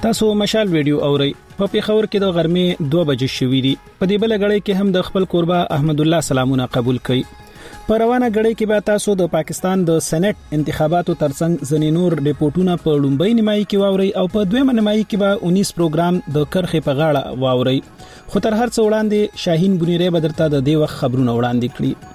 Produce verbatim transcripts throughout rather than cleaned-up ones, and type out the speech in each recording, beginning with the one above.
تاسو مشال ویډیو اورئ په پیښور کې د غرمې دوه بجې شوې دي. په دې بل غړې کې هم د خپل قربا احمد الله سلامونه قبول کړي. په روانه غړې کې به تاسو د پاکستان د سېنات انتخاباتو ترڅنګ ځینې نور ریپورتونه په لومبۍ نیمایي کې واورئ او په دویمه نیمایي کې به انیس پروګرام د کرخې په غاړه واورئ. خو تر هر څه وړاندې شاهین بنيري به درته د دې وخت خبرونه وړاندې کړي.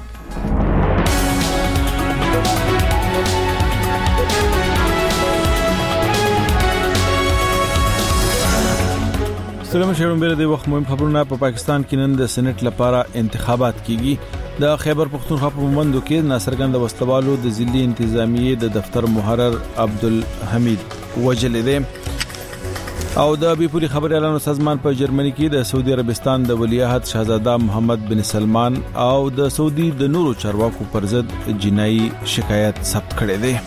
سلام شهرون بیر دی وخت مهم خبرونه. په پا پاکستان کې نن د سېنات لپاره انتخابات کیږي. د خیبر پختونخوا په مومندو کې ناصرګند وسلوالو د ضلعي انتظامیه د دفتر محرر عبدالحمید وجل دی او د بیپوري خبري اعلان سازمان په جرمني کې د سعودي عربستان د ولیعهد شاهزاده محمد بن سلمان او د سعودي د نورو چارواکو پر ضد جنایي شکایت ثبت کړی دی.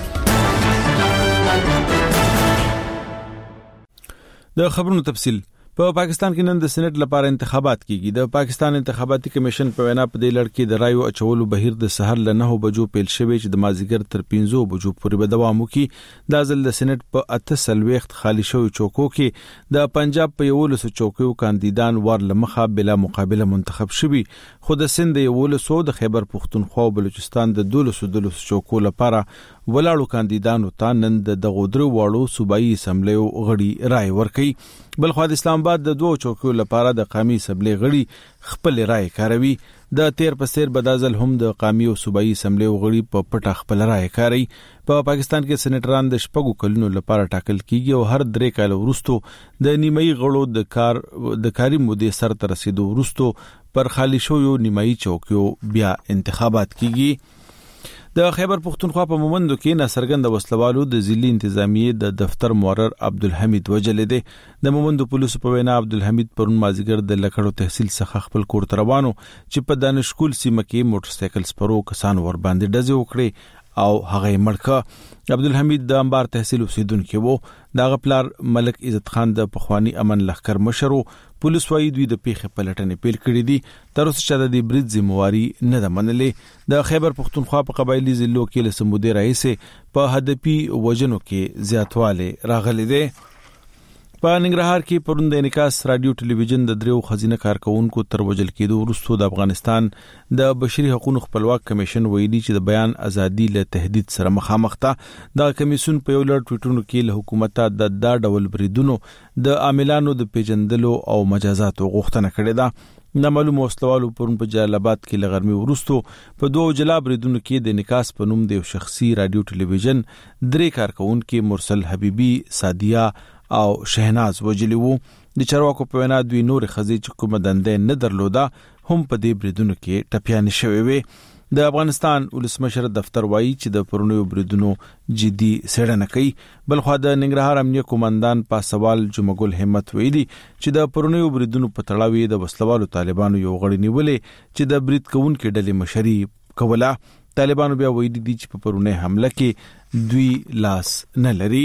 د خبرونو تفصیل. په پاکستان کې نن د سېنات لپاره انتخابات کیږي. د پاکستان انتخاباتي کمیشن په وینا په دې لړ کې د رایو اچولو بهیر د سحر له نه بجو پیل شوی چې د مازیګر تر پنځه بجو پورې به دوام وکړي. د ځل د سېنات په اته سلويخت خالی شوی چوکو کې د پنجاب په یو لسو چوکیو کاندیدان ور لمخه بلا مقابله منتخب شوي. خو د سند یو لسو د خیبر پختونخوا او بلوچستان د دولسو دولسو چوکو لپاره ولاړو کاندیدانو ته نن د دغودرو واړو صوبایي اسمبلیو غړي رائے ورکړي. بل خو د اسلام آباد د دوه چوکیو لپاره د قومي اسمبلی غړي خپل رائے کاروي. د تیر پسیر بدازل هم د قومي او صوبایي اسمبلیو غړي په پټه خپل رائے کاروي. په پاکستان کې سېنټران د شپږو کلونو لپاره ټاکل کیږي او هر درې کال وروسته د نیمایي غړو د کار د کاري مودې سر ته رسیدو وروسته پر خالی شویو نیمایي چوکیو بیا انتخابات کیږي. د خیبر پختونخوا په مومندو کې ناصرګند وسلوالو د ضلعي انتظامیه د دفتر محرر عبدالحمید وجل دی. د مومندو پولیسو په وینا عبدالحمید پرون مازیګر د لکړو تحصیل څخه خپل کور ته روانو چې په دانشکول سیمه کې موټر سایکل سپرو کسان ور باندې ډزې وکړي او هغه مړکه. عبدالحمید د انبار تحصیل اوسیدونکو وو. د غپلار ملک عزت خان د پخوانی امن لخر مشرو پولیس وايي دوی د پیښې پلټنې پیل کړې دي. تر اوسه چې د دې برید ذمہواری نه ده منلې. د خیبر پختونخوا په قبایلی ضلعو کې له سمودي رئیس په هدفي وجنو کې زیاتواله راغلي دي. په ننګرهار کې پرون د انعکاس رادیو ټلویزیون د دریو خزینه کارکونکو تر وجل کېدو وروسته د افغانستان د بشري حقوقو خپلواک کمیشن ویلي چې د بیان ازادي له تهدید سره مخامخ ده. د کمیسیون په یو لړ ټویټونو کې له حکومت د دا ډول بریدونو د عاملانو د پیژندلو او مجازاتو غوښتنه کړې ده. د معلوم وسلوالو پرون په جلال آباد کې لغرمي وروسته په دوه جلا بریدونو کې د انعکاس په نوم د شخصي رادیو ټلویزیون درې کارکونکو مرسل حبیبي، سادیه او شهناز وجلی وو. د چارواکو په وینا دوی نور خزي چې کومه دندې نه درلوده هم په دې بریدونو کې ټپيان شوي وي. د افغانستان ولسمشر دفتر وایي چې د پرونیو بریدونو جدي څېړنه کوي. بل خو د ننګرهار امنیه قومندان پاسوال جمعګل همت ویلي چې د پرونیو بریدونو په تړاو د وسلوالو طالبانو یو غړي نیولې چې د برید کوونکو ډلې مشري کوله. طالبانو بیا ویلي دي چې په پرونی حمله کې دوی لاس نه لري.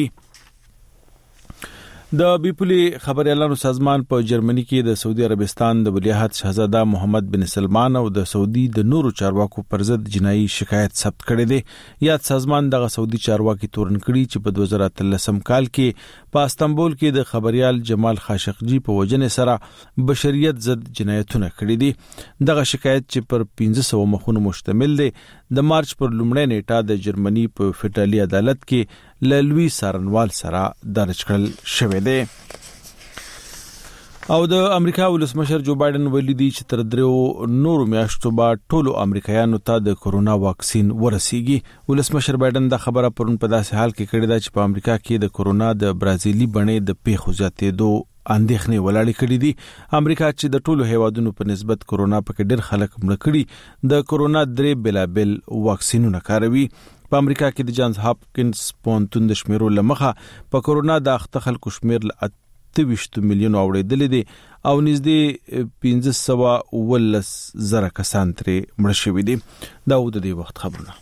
د بیپوري خبري اعلان سازمان په جرمني کې د سعودي عربستان د ولیعهد شاهزاده محمد بن سلمان او د سعودي د نورو چارواکو پر ضد جنایي شکایت ثبت کړی دی. یاد سازمان دغه سعودي چارواکي تورن کړي چې په دوه زره اتلسم کال کې په استنبول کې د خبريال جمال خاشقجي په وجنه سره بشریت ضد جنایتونه کړی دي. دغه شکایت چې پر پنځه سوه مخونو مشتمل دی د مارچ پر لومړۍ نیټه د جرمني په فدرالي عدالت کې لوی سارنوال سره درج کړل شوی دی. او د امریکا ولسمشر جو بایدن ویلي دی چې تر درو نورو میاشتو بعد ټولو امریکایانو ته د کورونا واکسین ورسیږي. ولسمشر بایدن دا خبره پرون په داسې حال کې کړې ده چې په امریکا کې د کورونا د برازیلي بڼې د پیښو زیاتېدو اندېښنې ولاړې کړې دي. امریکا چې د ټولو هیوادونو په نسبت کورونا پکې ډېر خلک مړ کړي د کورونا درې بلابل واکسینونه کاروي. په امریکا کې د جانز هاپکینز پونتون د شمیرو لمخه په کورونا د اخته خلکو شمیر ل اته ویشت میلیون اوریدل دي او نږدې پنځه سوه ولس زره کسان ترې مړ شوي دي. دا و د دې وخت خبرونه.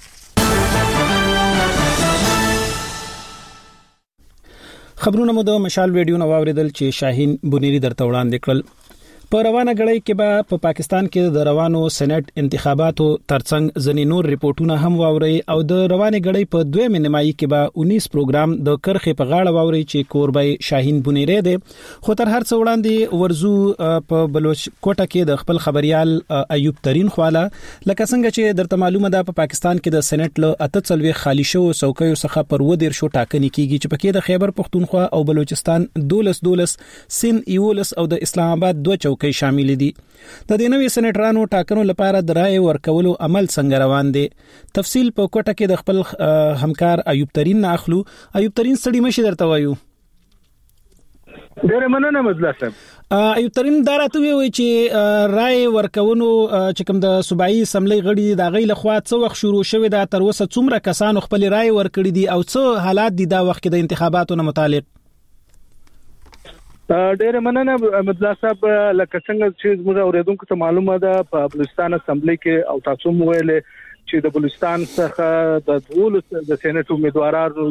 خبرونه مو د مشال ویډیو نو واوریدل چې شاهین بنيري درته وړاندې کړل. په روانه غړي کې به په پا پاکستان کې د روانو سېنات انتخاباتو ترڅنګ ځنې نور ریپورتونه هم واوري او د روانه غړي په دویمه نیمایي کې به انیس پروګرام د کرخې په غاړه واوري چې کوربای شاهین بنيره ده. خو تر هر څه وړاندې ورزو په بلوچ کوټه کې د خپل خبريال ایوب ترين خواله لکه څنګه چې درته معلومه ده په پا پاکستان کې د سېنات له اته څلوي خالي شو څوکیو څخه پر ودیر شو ټاکنې کیږي چې پکې د خیبر پختونخوا او بلوچستان دولس دولس سند یولس او د اسلام آباد دوه چوکۍ شامل دي. د دې نوې سېنټرانو ټاکنو لپاره د رائے ورکولو عمل څنګه روان دي؟ تفصیل په کوټه کې د خپل همکار ایوب ترين نه اخلو. ایوب ترين ستړي مشه درته وایو. ډېر مننه مزلا صاحب. ایوب ترين دا راته وی چې رائے ورکونو چې کوم د صوبایي اسمبلی غړي د غي لخوا څو وخت شروع شوه دا تر اوسه څومره کسانو خپل رائے ورکړي دي او څو حالات دي دا وخت د انتخاباتو نه متعلق؟ ډېر مننه مزلا صاحب. لکه څنګه چې موږ اوریدونکو ته معلومه ده په بلوچستان اسمبلی کې او تاسو مو ویلې چې د بلوچستان څخه د دولس د سېنات امیدوارانو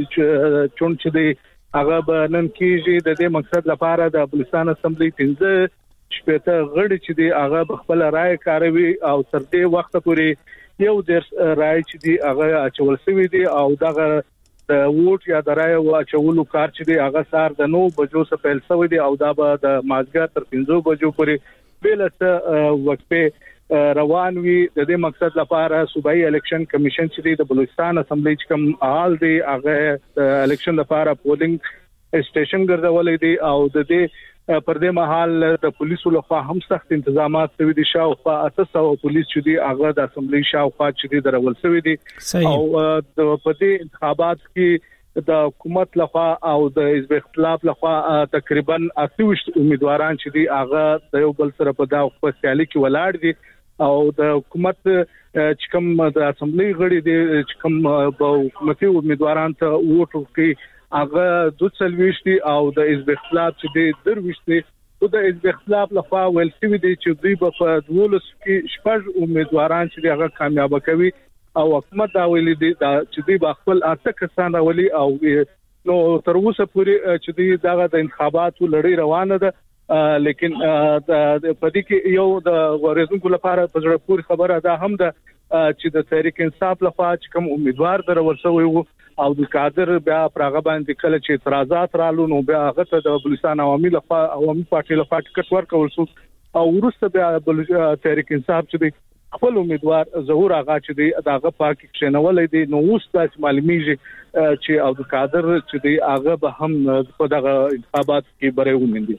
چون چې دی هغه به نن کېږي. د دې مقصد لپاره د بلوچستان اسمبلی پنځه شپږ غړي چې دی هغه خپل رائے کاروي او تر دې وخت پورې یو د رائے چې دی هغه اچول شوی دی او دغه د ووټ یا د رائے واچولو کار چې دی هغه سار د نو بجو څخه پیل شوی دی او دا به د مازګر تر پنځه بجو پورې بیلته وقفه روان وي. د دې مقصد لپاره صوبایي الیکشن کمیشن چې د بلوچستان اسمبلی کوم حال دی هغه الیکشن لپاره پولینګ سټیشن ګرځولې دي او د دې پر دې مهال د پولیسو لخوا هم سخت انتظامات شوي دي. شاوخوا اته سوه پولیس چې دي هغه د اسمبلی شاوخوا چې دي درول شوي دي او د پدې انتخابات کې د حکومت لخوا او د حزب اختلاف لخوا تقریبا اته امیدواران چې دي هغه د یو بل سره په دغه خپلسیالي کې ولاړ دي او د حکومت چې کوم د اسمبلی غړي دي چې کوم په حکومتي امیدواران ته ووټ ورکړي هغه د څلويشتي او د حزب اختلاف چې د درويشتي او د حزب اختلاف لخوا ویل شوی دی چې دوی په دولس کې شپږ امیدواران چې هغه کامیاب کوي او حکومت دا ویلي دی چې دوی خپل اته کسان راولي او نو تر اوسه پورې چې دوی دغه د انتخاباتو لړۍ روانه ده لیکن د پدې کې یو د ورزونکو لپاره په ځړ پوری خبره ده هم ده چې د تحریک انصاف لخوا چې کوم امیدوار در ورسوي وو او د کادر بیا پرغه باندې کله چې اعتراضات رالو نو بیا هغه ته د بلوچستان عوامي لخوا عوامي پارټي لخوا ټکټ ورکول شو او ورسته بیا تحریک انصاف چې خپل امیدوار ظهور هغه چې دی دغه پاک کښنولې دي نو اوس تاسو معلومیږي چې او د کادر چې دی هغه به هم په دغه انتخابات کې بره ومني.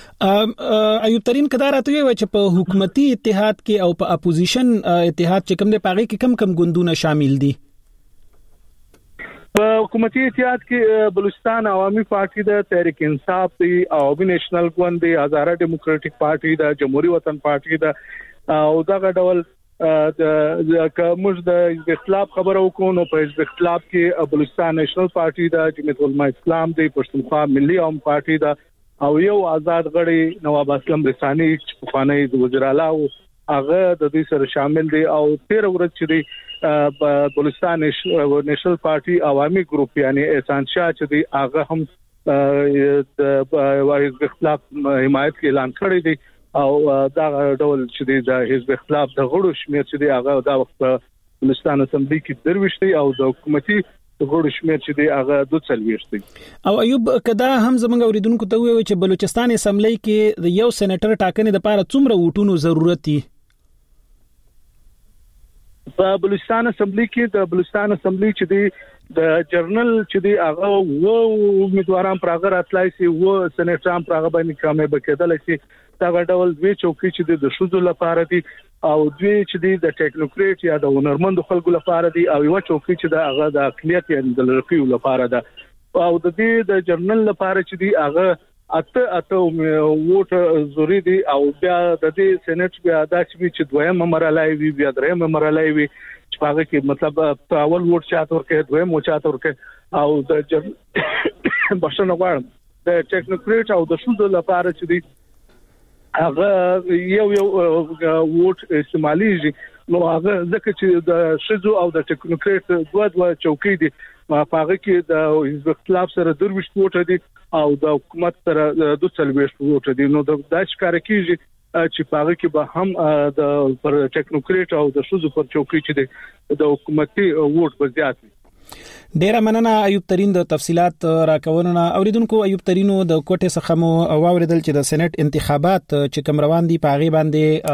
ایوب ترين کدا راته وي چې په حکومتي اتحاد کې او په اپوزیشن اتحاد چې کوم دی پاغي کې کم کم ګوندونه شامل دي؟ په حکومتي اتحاد کې بلوچستان عوامي پارټي د تحریک انصاف دی عوامي نېشنل ګوند دی آزاد ډیموکراټک پارټي د جمهوریت وطن پارټي د او دغه ډول د کومج د اختلاف خبرو کو نو په اختلاف کې بلوچستان نېشنل پارټي د جمعیت العلماء اسلام دی پښتونخوا ملي عوام پارټي دا او یو آزاد غړي نواب اسلم رساني چې په فاني د وزیر اعلی هغه د دې سره شامل دي او تیر ورځ چې بلوچستان نېشنل پارټي عوامي ګروپ یعنی احسان شاه چې دی هغه هم د حزب اختلاف حمایت کې اعلان کړی دی او دا ډول چې د حزب اختلاف د غړو شمیر چې دی هغه دا وخت بلوچستان اسمبلی کې درويشتي او د حکومتي غړو شمیر چې دی هغه د څلويشتي. او ایوب کدا هم زمونږ اوریدونکو ته وی چې بلوچستان اسمبلی کې د یو سېنیټر ټاکنې لپاره څومره ووټونو ضرورت دي؟ په بلوچستان اسمبلی کې د بلوچستان اسمبلی چې دی د جرنل چې دی هغه وو امیدواران پراغه راتلای شي وو سېنیټران پراغه باندې کامیاب کېدل شي دا ډول دوی چوکۍ چې د شوزو لپاره دي او دوی چې دی د ټیکنوکریټ یا د هنرمند خلکو لپاره دي او یو چوکۍ چې د هغه د اقلیت یا د لړکیو لپاره ده او د دې د جرنل لپاره چې دی هغه اته اته ووټ ضروري دي او بیا د دې سېنات بیا د چې دویم مرحله وي بیا دریم مرحله وي چې هغه کې مطلب اول ووټ چاته ورکه دویم ووټ چاته ورکه او د جرنل بشنه غواړم د ټیکنوکریټ او د شوزو لپاره چې دی هغه یو یو ووټ استعماليږي نو هغه ځکه چې د شوزو او د ټیکنوکریټ دوه دوه چوکۍ دي هغه کې د حزب اختلاف سره درويش ووټ دي او د حکومت سره د څلويش ووټ دي. نو د ښکار کیږي چې پاره کې به هم د پر ټیکنوکریټ او د شوزو پر چوکۍ چې د حکومتي ووټ به زیات وي. ډیره مننه ایوب ترين د تفصيلات راکونونه. اوریدونکو ایوب ترينو د کوټه څخه مو واوریدل چې د سېنات انتخابات چې کوم روان دي په غي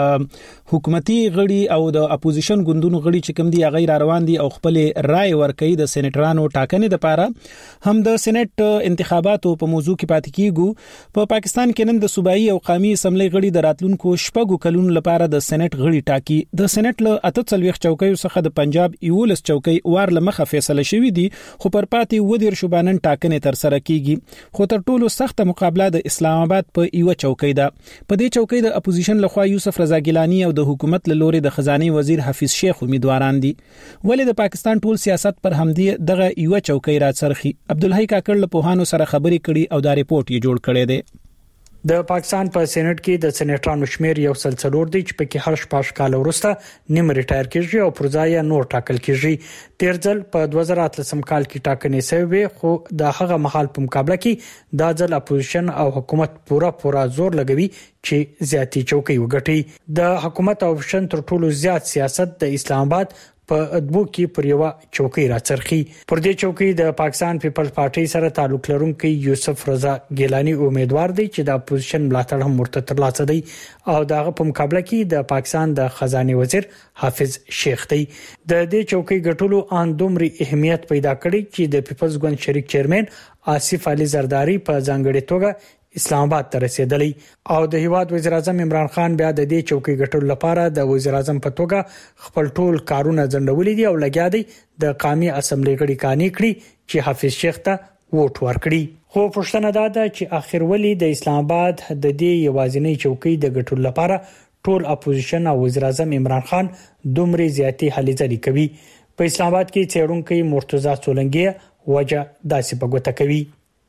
باندې حکومتي غړي او د اپوزیشن ګوندونو غړي چې کوم دي غیر روان دي او خپل رائے ورکړي د سېنټرانو ټاکنې لپاره. هم د سېنات انتخاباتو په موضوع کې پاتې کیږو. په پاکستان کې نن د صوبایي او قومي اسمبلی غړي د راتلونکو شپږو کلونو لپاره د سېنات غړي ټاکي. د سېنات له اته څلويخ چوکیو څخه د پنجاب یولس چوکۍ وار لمخه فیصله شوې دي خو پر پاتې ودیر شوبانن ټاکنې تر سره کیږي. خو تر ټولو سخت مقابله د اسلام آباد په یو چوکۍ ده. په دې چوکۍ د اپوزیشن لخوا یوسف رضا ګیلانی او د حکومت له لوري د خزانه وزیر حفیظ شیخ امیدواران دي. ولې د پاکستان ټول سیاست پر همدې دغه یو چوکۍ راڅرخي. عبدالحی کاکړ له پوهانو سره خبرې کړي او دا ریپورت یې جوړ کړی دی. د پاکستان په سېنات کې د سېنیټرانو شمیر یو سلسلور دی چې په کې هر شپږ کال وروسته نیم ریټایر کیږي او پر ځای نور ټاکل کیږي. تیر ځل په دوه زره اتلسم کال کې ټاکنې شوې خو د هغه مخالف په مقابله کې د ځل اپوزیشن او حکومت پورا پورا زور لګوي چې زیاتی چوکۍ وګټي. د حکومت او اپوزیشن تر ټولو زیات سیاست د اسلام آباد په ادبو کې پر یو چوکۍ راڅرخي. پر دې چوکۍ د پاکستان پیپلز پارټي سره تعلق لرونکي یوسف رضا ګیلانی امیدوار دی چې د اپوزیشن ملاتړ هم ورته ترلاسه دی او دغه په مقابله کې د پاکستان د خزانه وزیر حافظ شیخ دی. د دې چوکۍ ګټلو ان دومره اهمیت پیدا کړی چې د پیپلز ګوند شریک چیرمن آصف علي زرداری په ځانګړي توګه اسلام آباد ته رسیدلی او د هیواد وزیر اعظم عمران خان بیا د دې چوکۍ ګټلو لپاره د وزیر اعظم په توګه خپل ټول کارونه ځنډولې دي او لګیا دی د قومي اسمبلی غړي کانی کړی چې حافظ شیخ ته ووټ ورکړي. خو پښتنه دا ده چې اخر ولي د اسلام آباد د دې یوازینی چوکۍ د ګټلو لپاره ټول اپوزیشن او وزیر اعظم عمران خان دومره زیاتی هلې ځلې کوي. په اسلام آباد کې څېړونکو مرتضی سولنګي وجه داسې په ګوته کوي.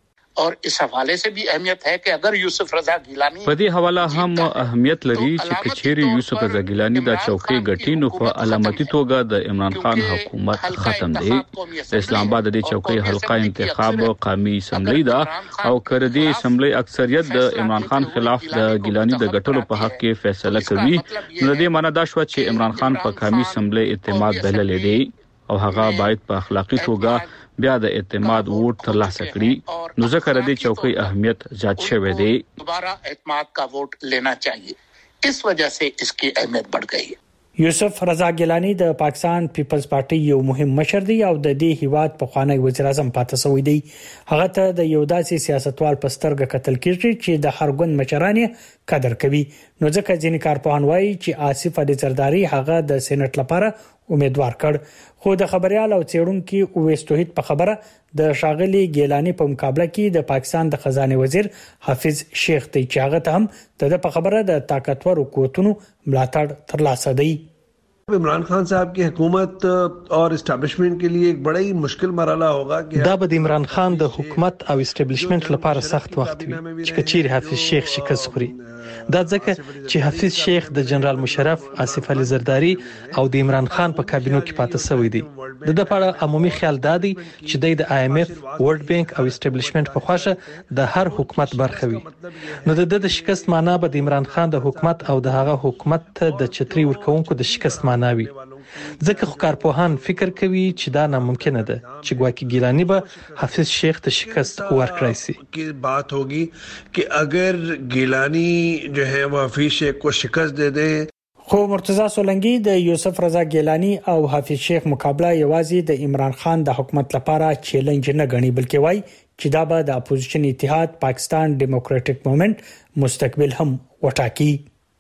और इस हवाले से भी अहमियत है कि अगर यूसुफ रजा गिलानी په دې حواله هم اهمیت لري چې کچېری یوسف رضا ګیلانی د چوکۍ غټي نو په علامتي توګه د عمران خان حکومت ختم دی. د اسلام آباد د چوکۍ حلقه انتخاب قومي اسمبلی دا او کړدي اسمبلی اکثریت د عمران خان خلاف د ګیلانی د غټلو په حق کې فیصله کوي. نو د دې معنی دا شو چې عمران خان په قومي اسمبلی اعتماد بللې دی او هغه باید په اخلاقی توګه بیا د اعتماد ووټ ترلاسه کړي. نو ذکر دې چوکۍ اهمیت زیات شوه دی. دوباره اعتماد کا ووٹ لینا چاہیے. اس وجہ سے اس کی اہمیت بڑھ گئی. یوسف رضا ګیلانی د پاکستان پیپلز پارټي یو مهم مشر دی او د دې هیواد په خوانی وزیر اعظم پاتې شوی دی. هغه ته د یو داسې سیاستوال په سترګه کتل کیږي چې د هر ګوند مشرانې قدر کوي. نو ځکه ځینې کارپوهان وایي چې آصف علي زرداری هغه د سېنات لپاره امیدوار کړ. خو د خبريال او څېړونکو اویس توحید په خبره د شاغلي ګیلانی په مقابله کې د پاکستان د خزانه وزیر حافظ شیخ ته چې هغه ته هم د په خبره د طاقتور قوتونو ملاتړ ترلاسه دی. इमरान खान साहब की हुकूमत और इस्टेब्लिशमेंट के लिए एक बड़ा ही मुश्किल मरहला होगा कि دا به عمران خان د حکومت او اسټابلیشمنت لپاره سخت وخت وي چې کچیر حافظ شیخ شکست خوري. دا ځکه چې حافظ شیخ د جنرال مشرف آصف علي زرداری او د عمران خان په کابینو کې پاتې شوی دی. د د لپاره عمومي خیال دادی چې د آی ایم ایف ورلد بانک او اسټابلیشمنت په خواشه د هر حکومت برخه وي. نو د د شکست معنی به د عمران خان د حکومت او د هغه حکومت ته د چتري ورکوونکو د شکست معنی وي. ځکه خو کارپوهان فکر کوي چې دا ناممکنه ده چې ګواکې ګیلانی به حافظ شیخ ته شکست ورکړای شي. کی بات ہوگی کہ اگر گیلانی جو ہے وہ حافظ شیخ کو شکست دے دے. خو مرتضی سولنګي د یوسف رضا ګیلانی او حافظ شیخ مقابله یوازې د عمران خان د حکومت لپاره چیلنج نه غني بلکې وای چې دا به د اپوزیشن اتحاد پاکستان ډیموکریټک موومنٹ مستقبل هم وټاکي.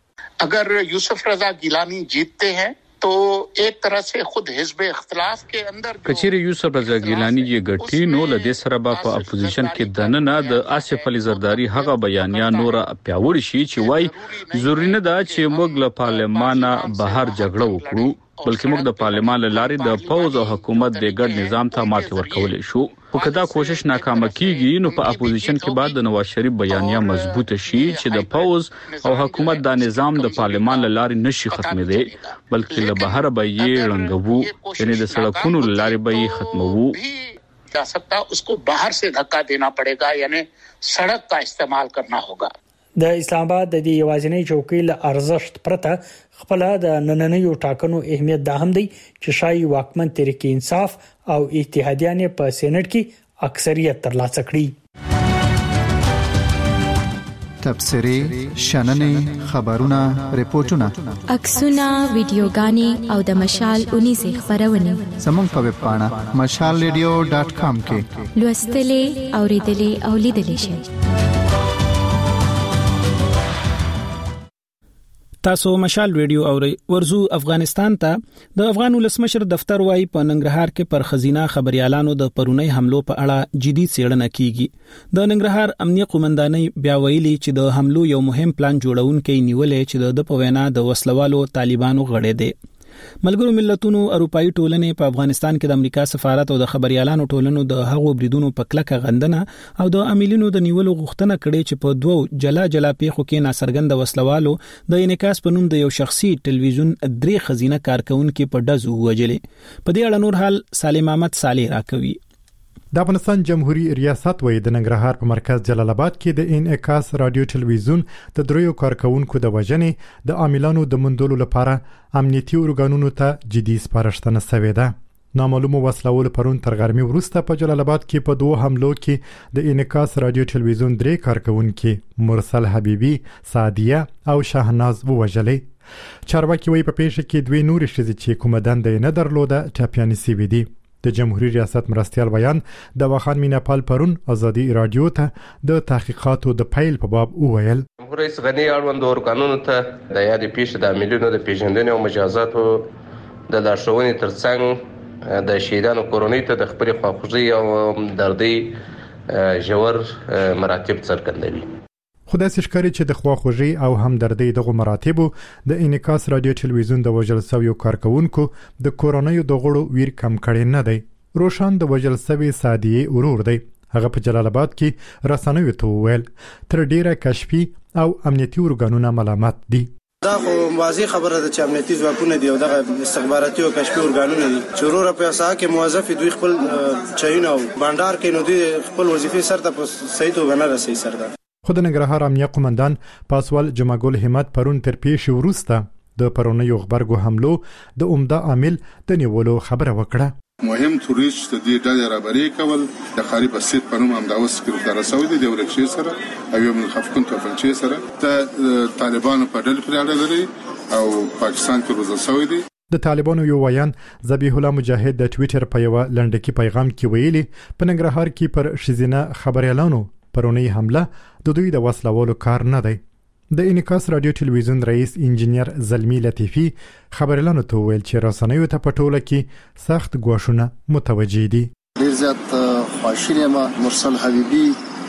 اگر یوسف رضا گیلانی जीतते हैं तो एक तरह से खुद हिजब इख्तिलाफ के अंदर کچېری یوسف رضا ګیلانی یې ګټي نو له دې سره به په اپوزیشن کې دننه د آصف علي زرداری هغه بیانیا نور پیاوړی شي چې وای ضروري نه ده چې موږ له پارلمانه بهر جګړه وکړو بلکې موږ د پارلمان لارې د فوز او حکومت د ګډ نظام ته ماتې ورکولې شو. خو کدا کوشش ناکامه کیږي نو په اپوزیشن کې بعد د نواز شریف بیانیه مضبوطه شي چې د فوز او حکومت د نظام د پارلمان لارې نشي ختمېدي بلکې له بهر به یې رنګوو یعنی د سړکونو لارې به یې ختموو. जा सकता, उसको बाहर से धक्का देना पड़ेगा, यानी सड़क का इस्तेमाल करना होगा. د اسلام آباد د یوازینی چوکۍ له ارزښت پرته خپل د نننیو ټاکنو اهمیت دا هم دی چې شای واکمن تحریک انصاف او اتحادیان په سېنات کې اکثریت ترلاسه کړي. تبصرې، شننې، خبرونه، ریپورتونه، عکسونه، ویډیوګانې او د مشال اونیزه خبرونه زموږ په ویب پاڼه مشال ریډیو ډاټ کام کې لوستلې، اوریدلې او لیدلې شئ. تاسو مشال ریډیو اورئ. ورزو افغانستان ته د افغان ولسمشر دفتر وايي په ننګرهار کې پر خزینه خبريالانو د پرونی حملو په اړه جدي څېړنه کیږي. د ننګرهار امنیه قومندانۍ بیا ویلي چې د حملو یو مهم پلان جوړونکي نیولې چې د په وینا د وسلوالو طالبانو غړي دي. ملګرو ملتونو اروپאי ټولنې په افغانستان کې د امریکا سفارت او د خبريالانو ټولنو د هغو بریدونو په کلکه غندنه او د عاملینو د نیولو غوښتنه کړې چې په دوو جلا جلا پیښو کې ناڅرګند وسلوالو د انعکاس په نوم د یو شخصي ټلویزیون درې خزینه کارکونکو په ډزو وجلې. په دې اړه نور حال سالم احمد صالح راکوي. د افغانستان جمهوریت ریاست وایي د ننګرهار په مرکز جلال آباد کې د انعکاس رادیو ټلویزیون د دریو کارکونکو د وژنې د عاملانو د مندولو لپاره امنیتي ارګانونو ته جدي سپارښتنه شوې ده. نامعلومو وسلوالو پرون تر غرمې وروسته په جلال آباد کې په دوه حملو کې د انعکاس رادیو ټلویزیون درې کارکونکو مرسل حبیبي، سعدیه او شاهناز ووژلې. چارواکي وایي په پیښه کې دوی نورې ښځې چې کومه دنده نه درلوده ټپیانې شوې دي. د جمهوریت ریاست مرستیال بیان د واخان میناپال پرون ازادي رادیو ته د تحقیقاتو د پیل په باب وویل. جمهوریت رئیس غنی اړوند ارګانونو ته د یادې پیښې د عاملینو د پیژندنې او مجازاتو د لارښوونې ترڅنګ د شهیدانو کورنۍ ته د خپل خواخوږي او دردي ژور مراتب څرګندوي. خدای سشکاري چې د خواخوږي او همدردي دغه مراتبو د انعکاس رادیو ټلویزیون د وژل شویو کارکونکو د کورونیو د غړو ویر کم کړي نه دی. روشن د وژل شوی سعدیه ورور دی. هغه په جلال آباد کې رسنیو ته وویل تر ډیره کشفي او امنیتي ارګانونه ملامت دي. دا خو واضح خبره ده چې امنیتي ځواکونه دي او دغه استخباراتي او کشفي ارګانونه دي چې ورور په اساس کې موظف دوی خپل چاینه او بانډار کې نو دوی خپل وظیفې سره په صحیح توګه نه رسي سره. خود ننګرهار امنیه قومندان پاسوال جمعګل همت پرون تر پیښې وروسته د پرونیو غبرګو حملو د عمده عامل د نیولو خبره وکړه. مهم توریست د دې ډلې رابرې کول د خاري بسیط په نوم همداوس کې د رسوي د ورکشي سره او یو من خفقون توفنچي سره د طالبانو په ډله پرې اړه لري او پاکستان کې روزل شوی دی. د طالبانو یو ویان ذبیح الله مجاهد د ټوئیټر په یو لنډکی پیغام کې ویلي په ننګرهار کې پر شزینه خبريالانو پرونی حمله د دوی د وسلوالو کار نه دی. د انعکاس رادیو ټلویزیون رئیس انجینیر زلمی لطیفی خبريالانو ته ویل چې رسنیو ته په ټوله کې سخت ګواښونه متوجي دي. ډیر زیات خواشینی ما مرسل حبیبی،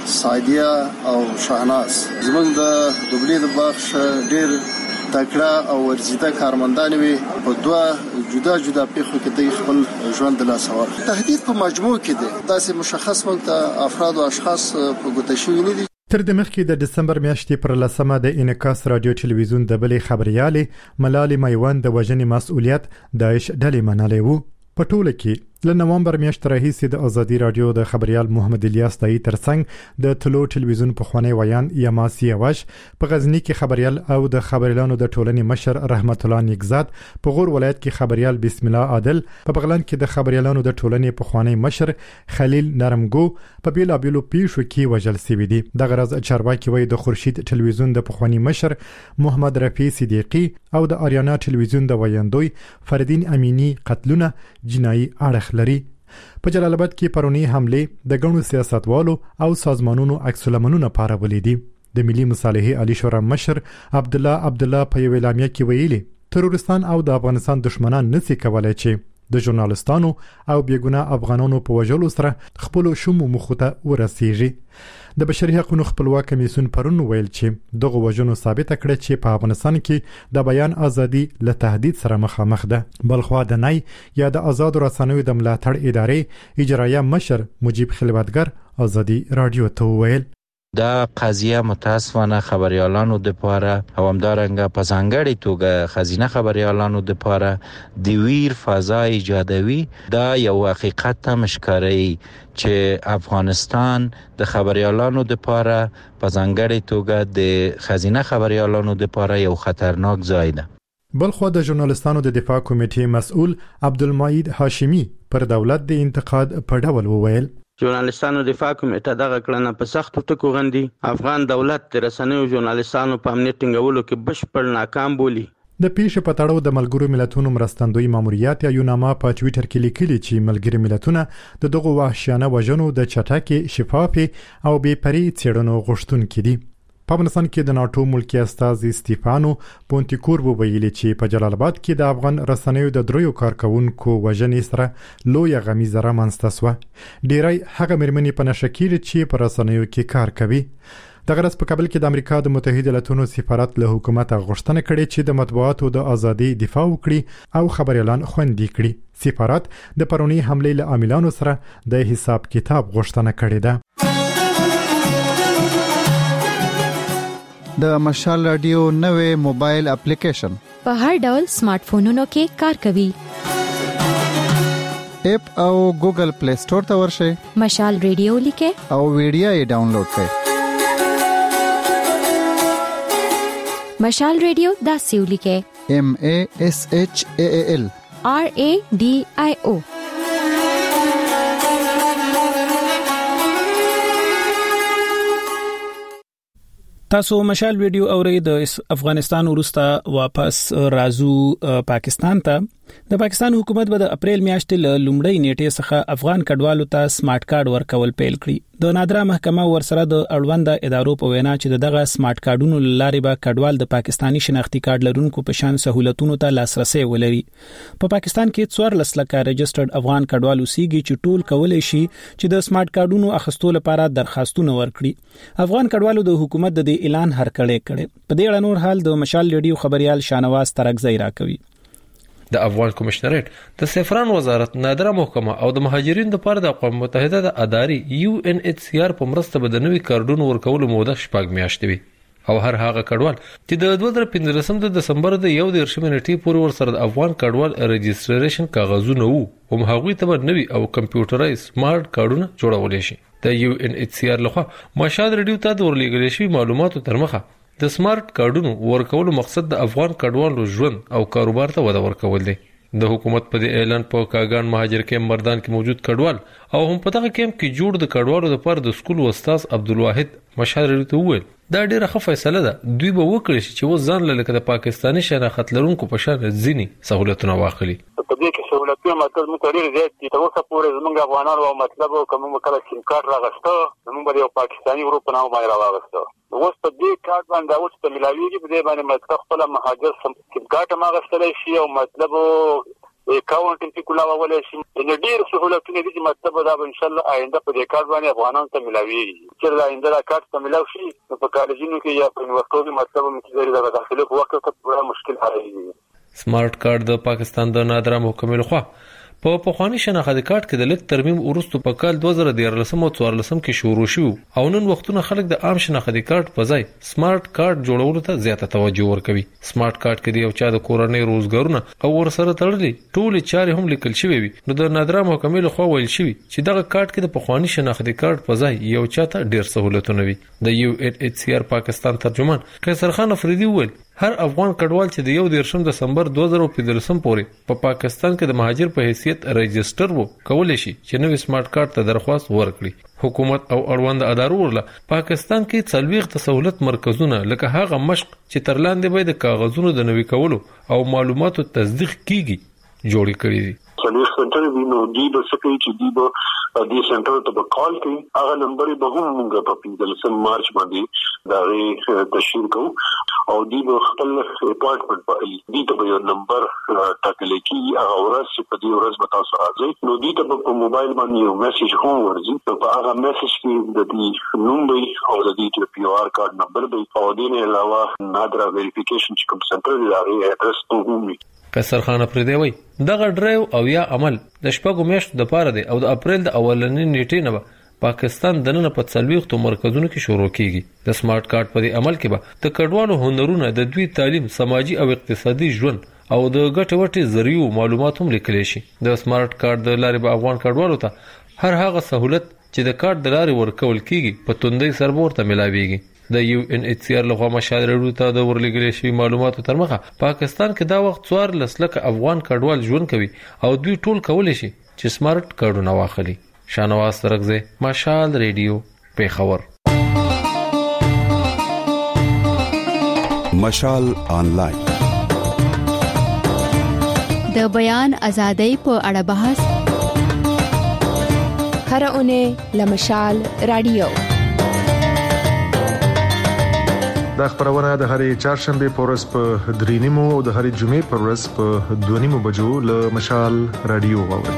سعدیه او شاهناز زمونږ د دوبلې د بخش ډیر تکړه او ورزیده کارمندان وي په دوه جدا جدا پیښو کې د خپل ژوند د لاس ور تهدید په مجموع کې دي. داسې مشخص مونږ افراد او اشخاص په ګوته شوي نه دي. تر د مخکې د دسمبر میاشتې پر لسمه د انعکاس رادیو ټلویزیون د بلې خبريالې ملالي میوند د وژنې مسؤلیت داعش ډلې منلې وو. په ټوله کې له نومبر میاشتې راهیسې د ازادي رادیو د خبريال محمد الیاس دای ترڅنګ د تلو ټلویزیون په خوانی ویان یماسی واش په غزنی کې خبريال او د خبريالانو د ټولنې مشر رحمت الله نیکزاد په غور ولایت کې خبريال بسم الله عادل په بغلان کې د خبريالانو د ټولنې په خوانی مشر خلیل نرمګو په بیلابیلو پیښو کې وژل شوی دي. د غرض چارواکي وای د خورشید ټلویزیون د پخوانی مشر محمد رفیع صدیقی او د اریانا ټلویزیون د ویاندوی فردین امینی قتلونه جنایي اړخ لري. په جلال آباد کې پرونی حمله د غنو سیاستوالو او سازمانونو عکس العملونه پارولې دي. د ملي مصالحې علي شورا مشر عبد الله عبد الله په اعلامیه کې ویلي ترورستان او د افغانستان دشمنان نسی کولای چې د ژورنالستانو او بیګونه افغانانو په وجلو سره خپل شوم مخته ورسیږي. د بشري حقوقو خپلواک کمیسیون پرون ویل چې دغه وجنو ثابت کړ چې په افغانستان کې د بیان ازادي له تهدید سره مخامخ ده. بلخوا د نای یا د آزاد رسنیو د ملاتړ ادارې اجرایه مشر مجيب خلوتګر ازادي رادیو ته ویل دا قضیه متاسفانه خبريالانو د پاره او همدارنګه په ځانګړي توګه خزینه خبريالانو د پاره د ویر فضا ایجادوي. دا یو حقیقت مشکاري چې افغانستان د خبريالانو د پاره په ځانګړي توګه د خزینه خبريالانو د پاره یو خطرناک ځای ده. بلخو د ژورنالستانو د دفاع کمیټې مسؤل عبدالمجید هاشمی پر دولت د انتقاد په ډول وویل: ژورنالستانو دفاع کمیټه دغه کړنه په سختو ټکو غندي. افغان دولت د رسنیو ژورنالستانو په امنیت ټینګولو کې بشپړ ناکام بولي. د پیښې په تړاو د ملګرو ملتونو مرستندوی ماموریت یا یوناما په ټوئیټر کې لیکلي چې ملګري ملتونه د دغه وحشیانه وژنو د چټکې شفافي او بې پرې څېړنو غوښتونکي دي. په افغانستان کې د ناتو ملکی استازي سټیفانو پونتیکور وویلي چې په جلال آباد کې د افغان رسنیو د دریو کارکونکو وژنې سره لویه غمیزه رامنځته شوه. ډیری هغه مېرمنې په نشه کې چې په رسنیو کې کار کوي. دغه ورځ په کابل کې د امریکا د متحده ایالاتونو سفارت له حکومت غوښتنه کړې چې د مطبوعاتو د ازادي دفاع وکړي او خبريالان خوندي کړي. سفارت د پرونی حملې له عاملانو سره د حساب کتاب غوښتنه کړې ده. د مشال رادیو نوې موبایل اپلیکیشن په هر ډول سمارټ فونونو کې کار کوي. اپ او ګوګل پلی سٹور ته ورشئ، مشال رادیو لیکه او ویډیو یې ډاونلوډ کړئ. مشال رادیو دا سیو لیکه M A S H A A L R A D I O. تاسو مشال ویډیو اورئ. د افغانستان وروسته واپس راځو پاکستان ته. د پاکستان حکومت به د اپریل میاشتې له لومړۍ نیټې څخه افغان کډوالو ته سمارټ کارت ورکول پیل کړي. د نادره محکمه ورسره د اړوند ادارو په وینا چې دغه سمارټ کارتونو لارې به کډوال د پاکستانی شناختی کارت لرونکو په شان سہولتونو ته لاسرسي ولري. په پاکستان کې څوارلس لکه رجسټرډ افغان کډوال اوسېږي چې ټول کولای شي چې د سمارټ کارتونو اخیستلو لپاره درخواستونه ورکړي. افغان کډوالو د حکومت د اعلان هرکړې کړي. په دې اړه نور حال د مشال ریډیو خبريال شانواز ترکزی راکوي. د افغان کمشنریت د سفران وزارت نادره محکمه او د مهاجرینو لپاره د اقوام متحده د ادارې یو ان ایچ سی آر په مرسته به د نوي کارډونو ورکولو موده شپږ میاشتې وي او هر هغه کډوال چې د دوه زره پنځلسم د دسمبر د یو دیرشمې نیټې پورې ورسره د افغان کډوال رجسټریشن کاغذونه وو هم هغوی ته نوي او کمپیوټرایز سمارټ کارډونه جوړول شي. د یو ان ایچ سی آر لخوا مشال ریډیو ته د ورلېږل شوي معلوماتو تر مخه د سمارټ کارډونو ورکولو مقصد د افغان کډوالو ژوند او کاروبار ته وده ورکول دی. د حکومت په دې اعلان په کاغان مهاجر کیمپ مردان کې موجود کډوال او هم په دغه کیمپ کې جوړ د کډوالو لپاره د سکول استاد عبدالواحد مشال ریډیو وویل دا ډیره ښه فیصله ده. دوی به وکړي چې و ځان لکه د پاکستانی شناخت لرونکو په شان ځینی سہولتونه واخلي. په دې کې سہولتونه مطلب مو ډیر زیات دي. تر اوسه پورې زموږ افغانانو او مطلب کوم کله سیم کارت راغسته زموږ یو پاکستانی ګروپ نه باندې راغسته. اوس په دې کارت باندې اوس په ملاویږي په دې باندې مطلب خپل مهاجر سیم کارت ما غسلای شي او مطلب اکاونټ یې کولا ولې شي. د ډیر سہولتونه دي مطلب دا ان شاء الله آینده په دې کارت باندې افغانانو ته ملاویږي. چې آینده دا کارت ته ملاوي شي په کالجونو کې یا په یونیورسيټو مطلب مې د داخلي په وخت کې ډېر مشکل حلوي. سمارټ کارت د پاکستان د نادره محکمې لخوا په پخوانی شناختی کارت کې د لیک ترمیم ورستو په کال دوه زره دیارلسم او څوارلسم کې شروع شو او نن وختونه خلک د عام شناختی کارت په ځای سمارټ کارت جوړولو ته زیاته توجه ورکوي. سمارټ کارت کې د یو چا د کورنۍ روزګارونه او ورسره تړلي ټول چارې هم لیکل شوی وي. نو د نادره محکمې لخوا ویل شوی چې دغه کارت کې د پخوانی شناختی کارت په ځای یو چا ته ډیر سہولتونه وي. د یو ان ایچ سی آر پاکستان ترجمان قیصر خان افریدي وویل هر افغان کډوال چې د یو دیرشم دسمبر دوه زره پنځلسم پورې په پا پاکستان کې د مهاجر په حیثیت رجسټر وو کولای شي چې نوې سمارټ کارت ته درخواست ورکړي. حکومت او اړوند ادارو ورله پاکستان کې څلويخ سہولت مرکزونه لکه هغه مشق چې تر لاندې به د کاغذونو د نوي کولو او معلوماتو تصدیق کیږي جوړ کړي دي. څلور سنټر وینو دی به سکه چې دی به دې سنټر ته به کال کوي. هغه نمبر به هم موږ په پنځلسم مارچ باندې دا غي تشریح کوو او دی به خپل اپارټمنټ په دی ته یو نمبر ټاکل کیږي. هغه ورځ په دې ورځ به تاسو راځي نو دی ته په موبایل باندې یو میسج هم ورځي. په هغه میسج کې د دې نوم او د دې پی او آر کارت نمبر به او دې نه علاوه نادره ویریفیکیشن چې کوم سنټر دی هغه اډرس ته هم وي. قیصر خان افریدی وی دغه ډرایو او یا عمل د شپږو میاشتو د پاره دی او د اپریل د اولنۍ نیټې نه پاکستان د نن په څلويختو مرکزونو کې شروع کیږي د سمارټ کارت په عمل کې به د کډوالو هنرونه د دوی تعلیم سماجی او اقتصادي ژوند او د ګټه وټه ذریعو معلومات هم لیکل شي د سمارټ کارت د لارې به افغان کډوالو ته هر هغه سہولت چې د کارت د لارې ورکول کیږي په توندۍ سربور ته ملاويږي د یو ان ایچ سی آر لخوا مشال رډو ته د ورلګل شي معلوماتو تر مخه پاکستان کې دا وخت څوار لسلک افغان کډوال ژوند کوي او دوی ټول کولای شي چې سمارټ کارتونه واخلي شانواز ترغزه مشال ریډیو پیښور مشال آنلاین د بیان ازادۍ په اړه بحث هر اونۍ لمشال رادیو دا خبرونه د هرې چهارشنبه په ورځ په درینیمو او د هرې جمعې په ورځ په دونیمو بجو له مشال رادیو واوري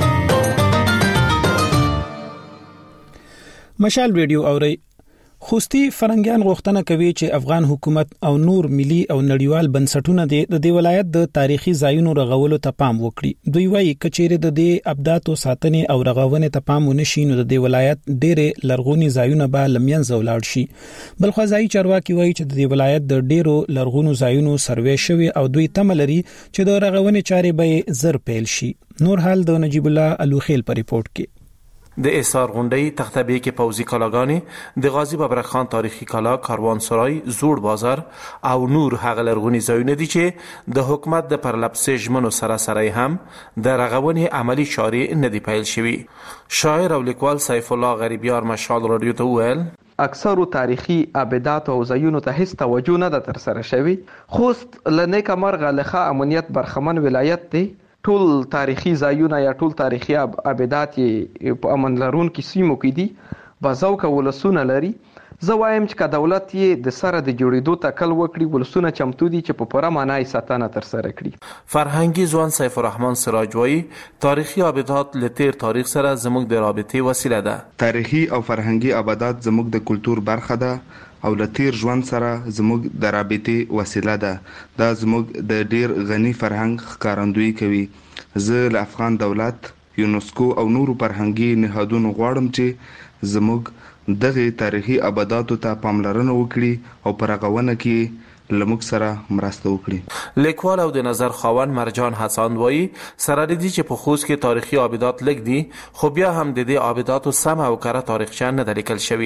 مشال رادیو اوري خوستي فرنګیان غوښتنه کوي چې افغان حکومت او نور ملي او نړیوال بنسټونه د دې ولایت د تاریخي ځایونو رغولو ته پام وکړي دوی وايي کچېره د دې ابداتو ساتنې او رغونې ته پام ونشي نو د دې ولایت ډېر لرغونی ځایونه به لمین زولاړ شي بل خو ځای چارواکي وايي چې د دې ولایت د ډېرو لرغونو ځایونو سروې شوی او دوی تمه لري چې د رغونې چارې به زر پیل شي نور حال د نجیب الله الوخیل په ریپورت کې د احصار غونډې تختبیه کې پوزي کلاګانې د غازی ببرخان تاریخي کلا کاروانسرای زوړ بازار او نور هغه لرغونی ځایونه دي چې د حکومت د پرلپسې ژمنو سره سره هم د رغونې عملی چارې نه دی پیل شوی شاعر او لیکوال سیف الله غریبیار مشال رادیو ته ویل اکثرو تاریخي ابدات او ځایونو ته هیڅ توجه نه ده تر سره شوی خوست لنیکه مرغه لخوا امنیت برخمن ولایت دی ټول تاریخي ځایونه یا ټول تاریخي ابدات په امن لرونکو سیمو کې دي بازاوکه ولسونه لري زه وایم چې که دولت یې د سره د جوړېدو تکل وکړي ولسونه چمتو دي چې په پوره معنا یې ساتنه ترسره کړي فرهنګي ځوان سیف الرحمن سراج وایي تاریخي ابدات له تیر تاریخ سره زموږ د رابطې وسیله ده تاریخي او فرهنګي ابدات زموږ د کلچر برخه ده او له تیر ژوند سره زموږ د رابطې وسیله ده دا زموږ د ډیر غني فرهنګ ښکارندویي کوي زه له افغان دولت یونسکو او نورو فرهنګي نهادونو غواړم چې زموږ دغه تاریخي ابداتو ته پاملرنه وکړي او پر رغونه کې لمک سره مرسته وکړي لیکوال او د نظر خاوند مرجان حسن وایي سره دي چې په خوست کې تاریخي ابدات لګ دي خو بیا هم د دې ابداتو سم او کره تاریخچه نه د لیکل شوی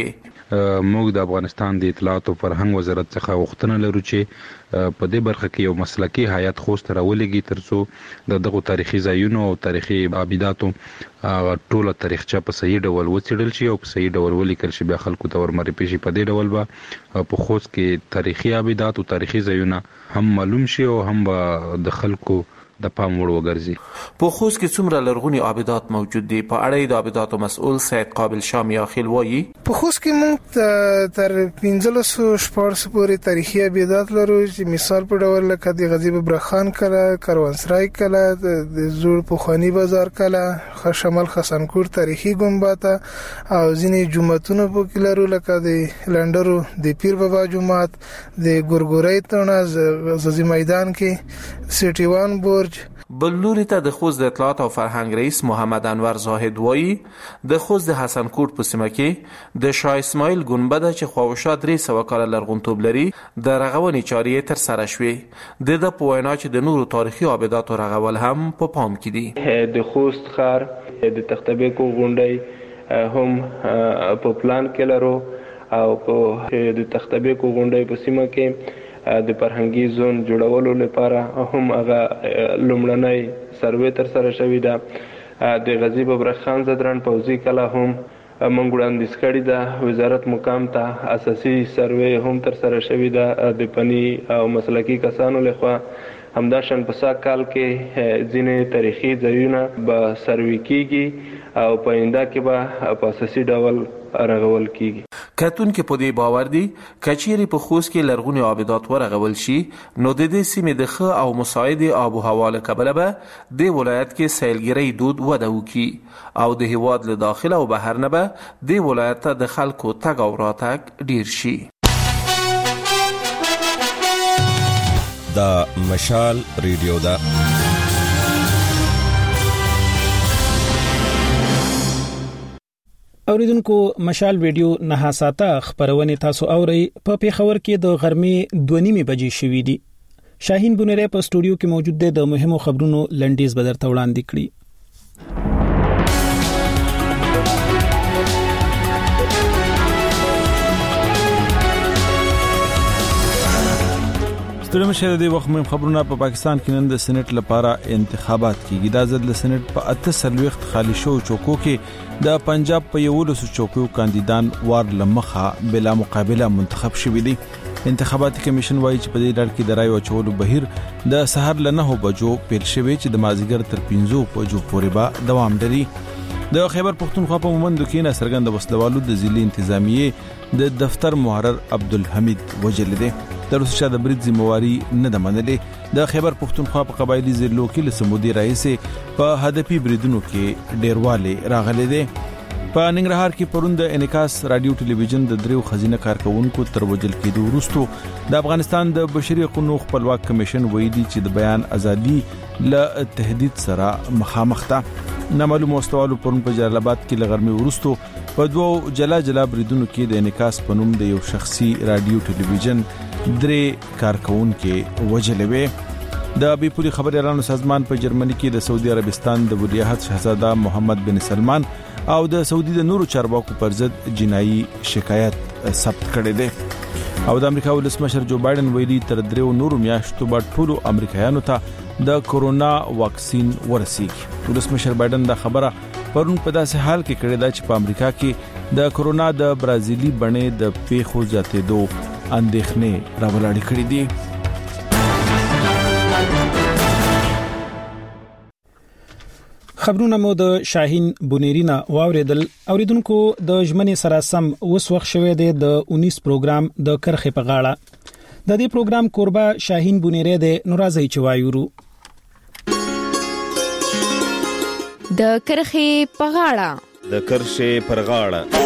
موږ د افغانستان د اطلاعات او فرهنګ وزارت څخه غوښتنه لرو چې په دې برخه کې یو مسلکي هیئت خوست راولېږي ترڅو د دغه تاریخي ځایونو او تاریخي ابداتو ټوله تاریخچه په صحیح ډول وڅېړل شي او په صحیح ډول ولیکل شي بیا خلکو ته ورمعرفي شي په دې ډول به په خوست کې تاریخي ابدات او تاریخي ځایونه هم معلوم شي او هم د خلکو د پام وړ وګرځي په خوست کې څومره لرغوني ابدات موجود دي په اړه د ابداتو مسؤل سید قابل شامی اخیل وایي په خوست کې موږ تر پنځه سوه شپږ پورې تاریخي ابدات لرو چې مثال په ډول لکه د غازی ببرخان کلا کاروانسرای کلا د زوړ پخوانی بازار کلا خشمل حسنکور تاریخي ګمبد او ځینې جوماتونه په کې لرو لکه د لندرو د پیر بابا جومات د ګورګورای تڼه ززي میدان کې سټي وان بور بلوري ته د خوست د اطلاعات او فرهنګ رئیس محمد انور زاهد وایي د خوست د حسن کوټ په سیمه کې د شاه اسماعیل ګنبد چې خواوشا درې سوه کاله لرغونتوب لري د رغونې چارې تر سره شوې د د په وینا چې د نورو تاریخي ابداتو رغول هم په پام کې دي د خوست ښار د تختبیکو غونډۍ هم په پلان کې لرو او په د تختبیکو غونډۍ په سیمه کې د فرهنګي زون جوړولو لپاره هم هغه لومړنۍ سروې تر سره شوې ده د غازی ببرخان زدران پوزي کلا هم موږ وړاندیز کړی ده وزارت مقام ته اساسي سروې هم تر سره شوې ده د پنی او مسلکی کسانو لخوا همداشان په سا کال کې ځینې تاریخي ځایونه به سروې کیږي او په آینده کې به په اساسي ډول رغول کیږي کتون کې په دې باور دي کچيري په خوست کې لرغونی ابدات ورغول شي نو د دې سیمې د خه او مساعد آب او هوا له کبله به د ولایت کې سیلګری دود وده وکي او د هواد له داخله او بهر نه به د ولایت ته د خلکو تګ او راتګ ډیر شي دا مشال ریډیو دا اوریدونکو مشال ویډیو نه ساته خبرونه تاسو اوري په پیښور کې د غرمې دوه نیمه بجې شوې دي. شاهین بونری په سټوډیو کې موجود دی د مهمو خبرونو لنډیز بدر ته وړاندې کړي. ستړي مشه د وخت مهم خبرونه په پاکستان کې نن د سېنات لپاره انتخابات کیږي. دا ځل د سېنات په اته سلويخت خالي شو چوکو کې د پنجاب په یو لسو چوکو کاندیدان وار لمخه بلا مقابله منتخب شوي دي. انتخاباتي کمیشن وایي چې په دې ډول کې د رای واچولو بهیر د سحر له نه بجو پیل شوی چې د مازیګر تر پنځو بجو پورې به دوام لري. د خیبر پختونخوا په مومند کې نه سرګند وسلوالو د ضلع انتظامیه د دفتر محرر عبدالحمید وجل دي. د روسیا د برید ذمہواری نه د منلې. د خیبر پختونخوا په قبایلی ضلعو کې له سمودي رئیس په هدفي بریدونو کې ډیرواله راغلي دي. په ننګرهار کې پروند انعکاس رادیو ټلویزیون د دریو خزینه کارکونکو تر وجل کېدو وروسته د افغانستان د بشري حقوقو خپلواک کمیشن ویلي چې د بیان ازادي له تهدید سره مخامخ ده. نامعلوم واستوالو پرون په جلال آباد کې لغرمه ورستو په دوو جلا جلا بریدونو کې د انعکاس پنوم د یو شخصي رادیو ټلویزیون درې کارکونکو وجلوي. د بیپوري خبريالانو سازمان په جرمني کې د سعودي عربستان د ولیعهد شاهزاده محمد بن سلمان او د سعودي د نورو چارواکو پر ضد جنایي شکایت ثبت کړی دی. او د امریکا ولسمشر جو بایدن ویلي تر دریو نورو میاشتو بعد ټولو امریکایانو ته د کورونا واکسین ورسیږي. ولسمشر بایدن دا خبره پرون په داسې حال کې کړې ده چې په امریکا کې د کورونا د برازیلی بڼې د پیښو زیاتېدو اندېښنې راولاړې کړې دي. خبرونه مو د شاهین بونیرینا واوریدل. اوریدونکو د ژمنې سره سم اوس وخت شوه د اونیس پروګرام د کرخه په غاړه. د دې پروګرام کوربه شاهین بونیری د نورازي چوایورو. د کرخه په غاړه د کرخه پر غاړه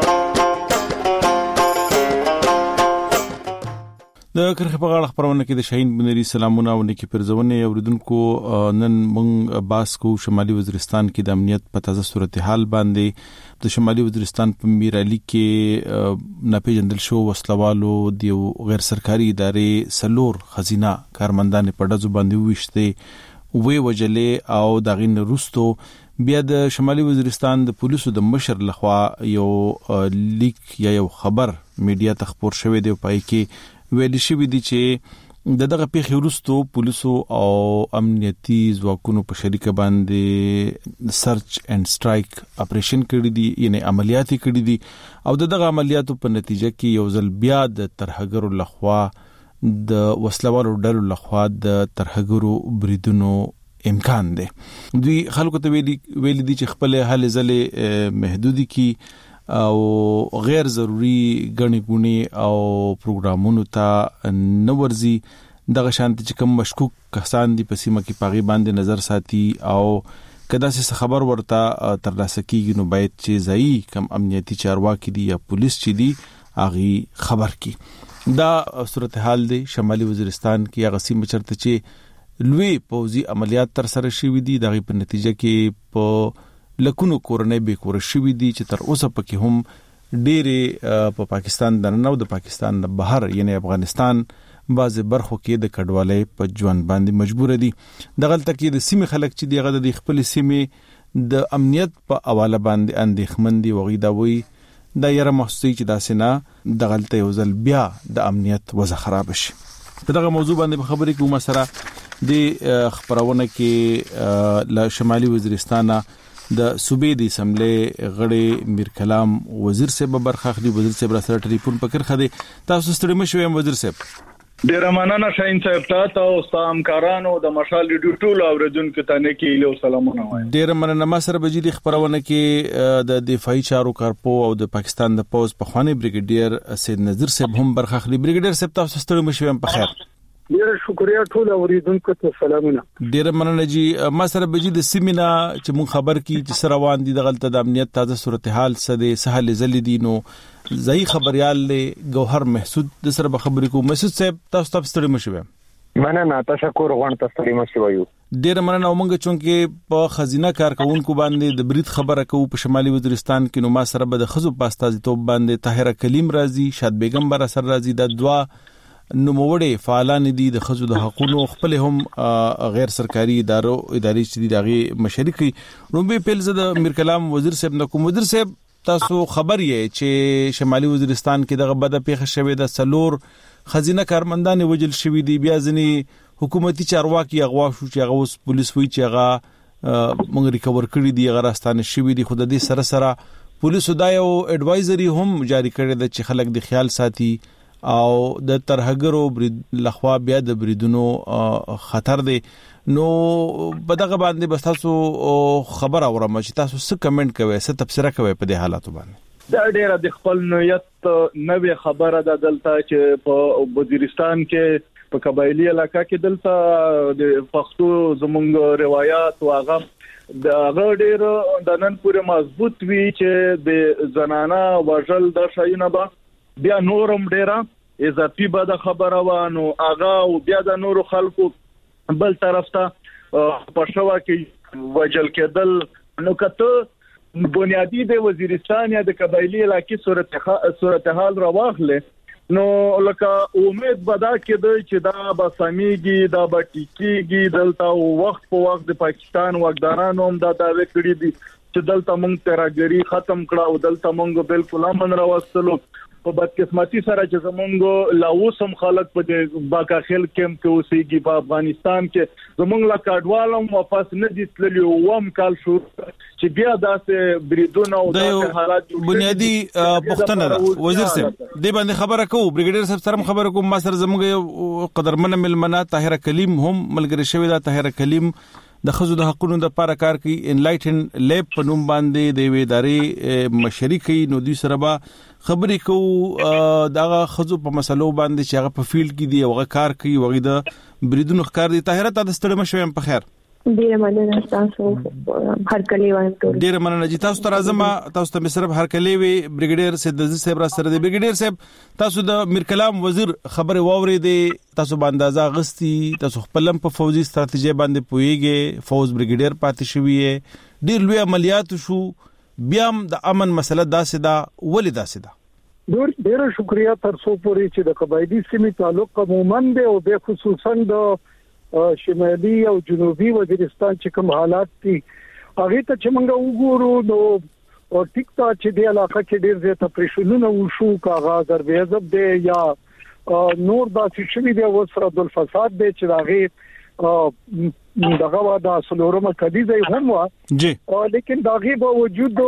د کرخه په غاړه خبرونه کې د شاهین بونیری سلامونه او نیکی پرزونه اوریدونکو. نن مونږ باس کو شمالي وزیرستان کې د امنیت په تازه صورتحال باندې د شمالي وزیرستان په میرالي کې ناپېژندل شو وسلوالو د غیر سرکاري ادارې سلور خزینه کارمندان په دځو باندې وښته وی وجلې او دغین روستو بیا د شمالي وزیرستان د پولیسو د مشر لخوا یو لیک یا یو خبر میډیا ته خبر شوی دی پای کې ویل شوی دی چې د دغه پیښې وروسته پولیسو او امنیتي ځواکونو په شریکه باندې سرچ اینڈ سټرایک اپریشن کړی دی یعنی عملیات کړی دي او دغه عملیاتو په نتیجه کې یو ځل بیا د ترهګرو لخوا د وسلوالو ډلو لخوا د ترهګرو بریدونو امکان دی. دوی خلکو ته ویلي ویلي دي چې خپل حل ځلې محدودي کی او غیر ضروری غنی ګونی او پروګرامونو ته نورزي. دغه شانتي چې کوم مشکوک کسان دي په سیمه کې پاغي باندې نظر ساتي او کدا څه خبر ورته ترلاسه کیږي نو باید چې ځای کم امنیتي چارواکي دي یا پولیس چې دي اغي خبر کی. دا صورتحال دی شمالي وزیرستان کې هغه سیمه چرته چې لوی پوزي عملیات تر سره شوې دي دغه په نتیجه کې په لکونو کورنۍ به کور شوې دي چې تر اوسه پکې هم ډېری په پاکستان د ننو د پاکستان د بهر یعنی افغانستان بعض برخو کې د کډوالۍ په ژوند باندې مجبور دي. دغه تکي د سیمه خلک چې دغه د خپل سیمه د امنیت په حواله باندې اندېښمن دي وغیداوي دا یره محسوسي چې داسې نه د غلطه یو ځل بیا د امنیت وضع خراب شي. په دغه موضوع باندې خبرې کوم سره د خبرونه کې ل شمالي وزیرستان د صوبې د اسمبلی غړي میر کلام وزیر صاحب برخه خدي وزیر صاحب را سره ټلیفون پکړ خدي. تاسو ستړي مشوي وزیر صاحب. ډیر مننه شاهین صاحب ته او سامکارانو د مشال ریډیو ټول اوریدونکو ته نیکی له سلامونه وایم. ډیر مننه. ما سره بجې د خبرونه کې د دفاعي چارو کارپو او د پاکستان د پوز په خواني بریګیډیر سید نذیر صاحب هم برخه خلی. بریګیډیر صاحب تاسو ستړي مشوي په خیر. ډیر شکریا ټول اوریدونکو ته سلامونه. ډیر مننه جی. ما سره بجې د سیمینا چې مون خبر کی چې سروان دي د غلطه د امنیت تازه صورتحال سده سهل زلیدینو زئی خبريال له گوهر محسود د سره خبرې کو. محسود صاحب تاسو تاسو ستړي مشوي. مننه تشکر غوڼ تاسو ستړي مشوي. ډیر مننه ومنګ چونکې په خزینه کارکونکو باندې د برید خبره کوو په شمالي وزیرستان کې. نو ما سره به د خزو پاستازي توپ باندې طاهره کلیم راضي، شاد بیگم بر سر راضي، د دوا نوموړي فعالان دي د خزو د حقوقو خپل هم غیر سرکاري ادارو اداري چې دغه مشرکي. نو به پیل زده میر کلام وزیر صاحب نو کوم وزیر صاحب تاسو خبر یې چې شمالي وزیرستان کې دغه بده پیښه شوې ده، سلور خزینه کارمندان وجل شوې دي، بیا ځنی حکومتي چارواکي اغوا شو چې هغه اوس پولیس وی چې هغه موږ ریکور کړی دي، هغه راستانه شوې دي. خو د دې سره سره پولیسو دا یو اډوایزري هم جاری کړی ده چې خلک د خیال ساتي او د ترهګرو برید لخوا بیا د بریدونو خطر دی. نو په دغه باندې بس تاسو خبر اورم چې تاسو څه کمنټ کوئ، څه تبصره کوئ په دې حالاتو باندې؟ دا ډیره د خپل نویت نوې خبره ده دلته چې په وزیرستان کې په قبایلی علاقہ کې دلته د پښتو زمونږ روایت او هغه د هغه ډیر د نن پورې مضبوط وی چې د زنانه وژل د شاینه به بیا نورم ډیره اضافي به د خبره وانه هغه او بیا د نورو خلکو بل طرف ته پښوا کې وجل کېدل. نو کته بنیادی د وزیرستان یا د قبایلی علاقې صورتحال راوخله نو لکه امید بدا کېده چې دا به سميږي، دا به ټیکيږي. دلته وخت په وخت د پاکستان واکدارانو هم دا داوی کړی دي چې دلته مونږ ترهګری ختم کړه او دلته مونږ بالکل امن راوستلو. په بدقسمتي سره چې زمونږ لاوسم خلک په باکاخل کېم کې اوسېږي په افغانستان کې زمونږ لا کډوالم واپس نه دي تللی ووم کال شو چې بیا داسې بریدونه او داسې حالات بنیادی پښتنه ده. وزیر صاحب دې باندې خبره کوو، بریګیډیر صاحب سره خبره کوم، ما سره زموږ قدرمن ملمنه طاهره کلیم هم ملګری شوی دا. طاهره کلیم د خزو د حقوقو د لپاره کار کوي، انلایټن لیب په نوم باندې د وی ادارې مشري کوي. نو دوی سره به خبرې کوو دغه خزو په مسلو باندې چې هغه په فیلډ کې دی او هغه کار کوي او هغه د بریدونو ښکار دي. طاهره تاسو ستړي مشوي په خیر؟ ډیره مننه تاسو هر کلی وایم ټول ډیره مننه چې تاسو تر ازمه تاسو ته صرف هر کلی وی بریګیډیر سید عزیز صاحب را سره دی. بریګیډیر صاحب تاسو د میر کلام وزیر خبره واوري دی، تاسو باندې اندازه غستی، تاسو خپلم په فوجي ستراتیژي باندې پويږي، فوز بریګیډیر پاتې شوی، ډیر لوی عملیات شو، بیا د امن مسله داسې دا ولې داسې دا؟ ډیر ډیر شکریا تر څو پورې چې د قبایلی سیمې تعلق عموما دی او به خصوصا د شمالي او جنوبي وزیرستان چې کوم حالات دي هغه ته چې موږ وګورو نو او ټیک تا چې د علاقې کې ډیر زیات پریشنونه وشو، کاغذ دروازه دی یا نور داسې شوی دی او سره د فساد دی چې هغه دغه واده سلورمه کدي دی هم وا جی لیکن دغه باوجود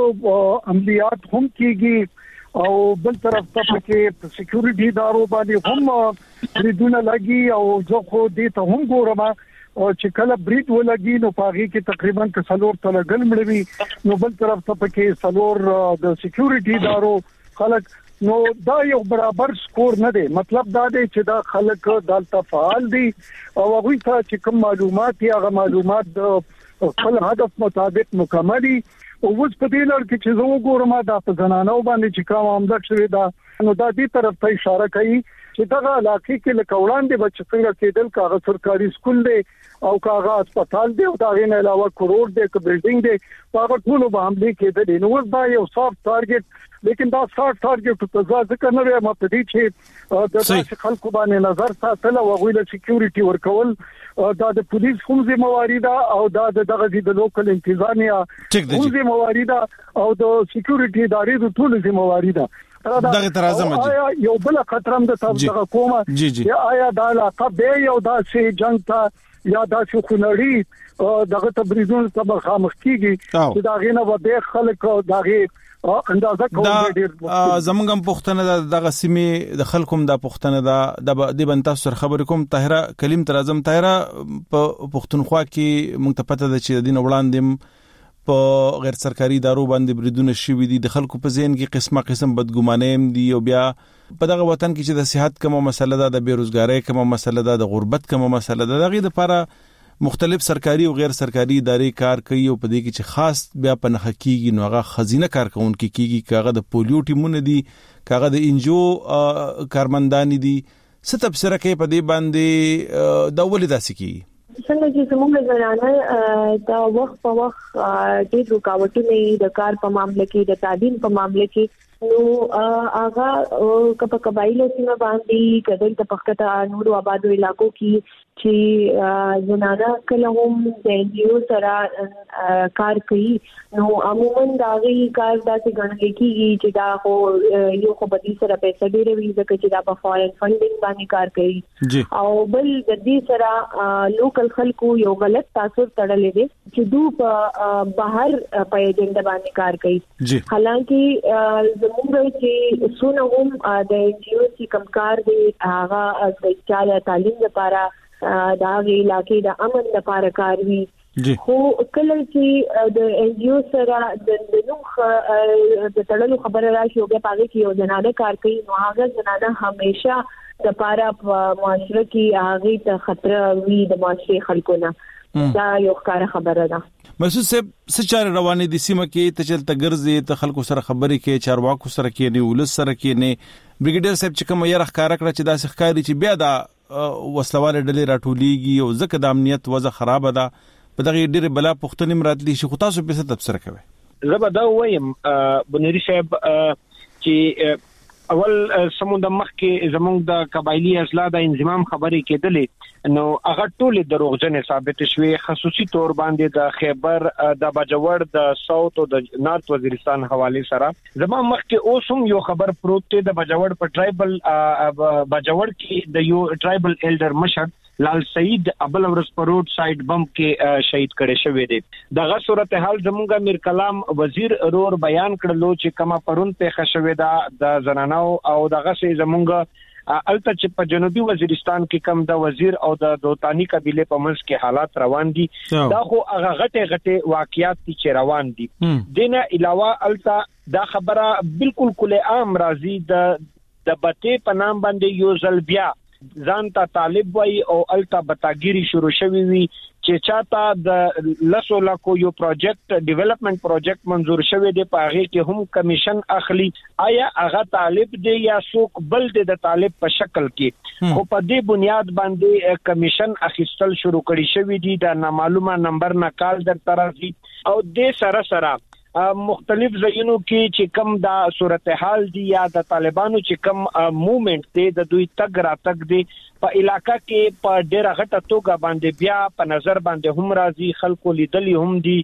عملیات هم کیږي او بل طرف ته کې سکیورټي ادارو باندې هم بریدونه لګي او زه خو دې ته هم ګورم چې کله برید ولګي نو پاغي کې تقریبا څلور تل ګل مړوي، نو بل طرف ته کې څلور د سکیورټي ادارو خلک، نو دا یو برابر سکور نه دی. مطلب دا دی چې دا خلک دالته فعال دي او هغه ته چې کوم معلومات یا غو معلومات د خپل هدف مطابق مکملي او اوس په دې لړ کې چې زه وګورم دا په زنانو باندې چې کوم عمله شوی دا نو دا دې طرف ته اشاره کوي چې دغه علاقې کې لکه وړاندې بچ څنګه کېدل کاغه سرکاري سکول دی او کاغه هسپتال دی او دا غي نه علاوه کروڑ دی ک بلډینګ دی هغه ټول به حمله کېدل. نو اوس دا یو سافت ټارګټ، لیکن دا سافت ټارګټ ته ځکه نه وي مته دي چې د داسې خلکو باندې نظر ساتل او غوښله سکیورټي ورکول دا د پولیس هم ذمہواری ده او دا دغه د لوکل انتظامیه هم ذمہواری ده او د سکیورټي ادارې د ټول ذمہواری ده. دغه ترازم دي یو بل خطر هم د تاسو دغه کومه یا آیا دا علاقه به یو داسې جنگ ته یا داسې خنړی دغه تبریزون ته خامخ کیږي چې دا غینه و به خلک دغه اندازه کوي. دا زمونږ پښتنه دغه سیمه د خلکوم د پښتنه د د بنتا سر خبر کوم. طاهره کلیم تر اعظم طاهره په پښتونخوا کې مونږ ته پته ده چې دین وړاندې په غیر سرکاري ادارو باندې بریدونه شوي دي، د خلکو په ذهن کې قسمه قسم بدګمانۍ هم دي او بیا په دغه وطن کې چې د صحت کومه مسله ده، د بیروزګاری کومه مسله ده، د غربت کومه مسله ده، دغه لپاره مختلف سرکاري او غیر سرکاري ادارې کار کوي او په دې کې چې خاص بیا په نخ کېږي نو هغه خزینه کارکونکو کېږي، کاغه د پولیو ټیمونه دي، کاغه د انجو کارمندان دي. څه تفسیر کوي په دې باندې دا ولې داسې کیږي؟ څنګه چې زموږ زنانه دا وخت په وخت ډېر رکاوټونه د کار په معاملې کې د تعلیم په معاملې کې نو هغه کپا قبایلو سیمه باندې کدل ته پخته نور آبادو علاقو کې چې زنانه کله هم د انجیو سره کار کوي نو عموما دا غي کار داسې ګڼل کېږي چې دا خو یو خو بدی سره پیسې ډېرې وي ځکه چې دا په فارن فندینګ باندې کار کوي او بل د دې سره لوکل خلکو یو غلط تاثر تړلې دي چې دوی په بهر په ایجنډا باندې کار کوي حالانکه زموږ چې سونه هم د انجیو چې کمکار دي هغه د چاله تعلیم لپاره دا وی علاقې د امن لپاره کار وی خو کله چې د انجیو سره د نوخ د تړلو خبره راشي او په هغه کې یو جناده کار کوي نو هغه جناده همیشه د لپاره په معاشره کې هغه ته خطر وی د معاشري خلکو نه دا یو ښکاره خبره ده محسوس صاحب سچاره روانې دي سیمه کې ته چلته ګرځي ته خلکو سره خبرې کې چارواکو سره کې نه ولس سره کې نه بریګیډر صاحب چې کوم یې ښکارا کړ چې دا ښکاری چې بیا دا وسلواله ډلې راټولېږي او ځکه د امنیت وضع خراب ده په دغه ډېر بلا پښتنې مراتلی شي خو تاسو په څه تفسیر کوي زه به دا وایم بنيري صاحب چې اول سمون د مخ کې زمونږ د قبایلی اصلاح د انضمام خبرې کېدلې نو هغه ټول دروغجن ثابت شوي خصوصي تور باندې د خیبر د بجوړ د ساوث او د نارث وزیرستان حواله سره زموږ مخ کې اوس هم یو خبر پروت دی د بجوړ په ټرایبل بجوړ کې د یو ټرایبل ایلډر مشر لال سعید ابل ورس پروت سایت بم کې شهید کړي شوی دی دغه صورتحال زموږ میر کلام وزیر رور بیان کړلو چې کما پرون په خښوي دا د زنانو او دغه سي زموږ الته چې په جنوبي وزیرستان کې کم د وزیر او د دوتانی قبيله په منځ کې حالات روان دي دا خو هغه غټه غټه واقعیات چې روان دي دینه علاوه الته دا خبره بالکل کله عام راځي د د بته په نام باندې یو ځل بیا ځان ته طالب وای او الته بتاګيري شروع شوی وي چې چاته د لسو لکو یو پروجیکټ ډیولپمنٹ پروجیکټ منزور شوی دی په هغه کې هم کمیشن اخلي آیا هغه طالب دی یا څوک بل دی د طالب په شکل کې خو په دې بنیاد باندې کمیشن اخیستل شروع کړي شوی دی د نامعلومه نمبر نه کال در طرفي او د سره سره مختلف ځایونو کې چې کم دا صورتحال دي یا د طالبانو چې کم موومېنټ دی د دوی تګ را تګ دی په علاقہ کې په ډېر غټه توګه باندې بیا په نظر باندې هم راځي خلکو لیدلی هم دي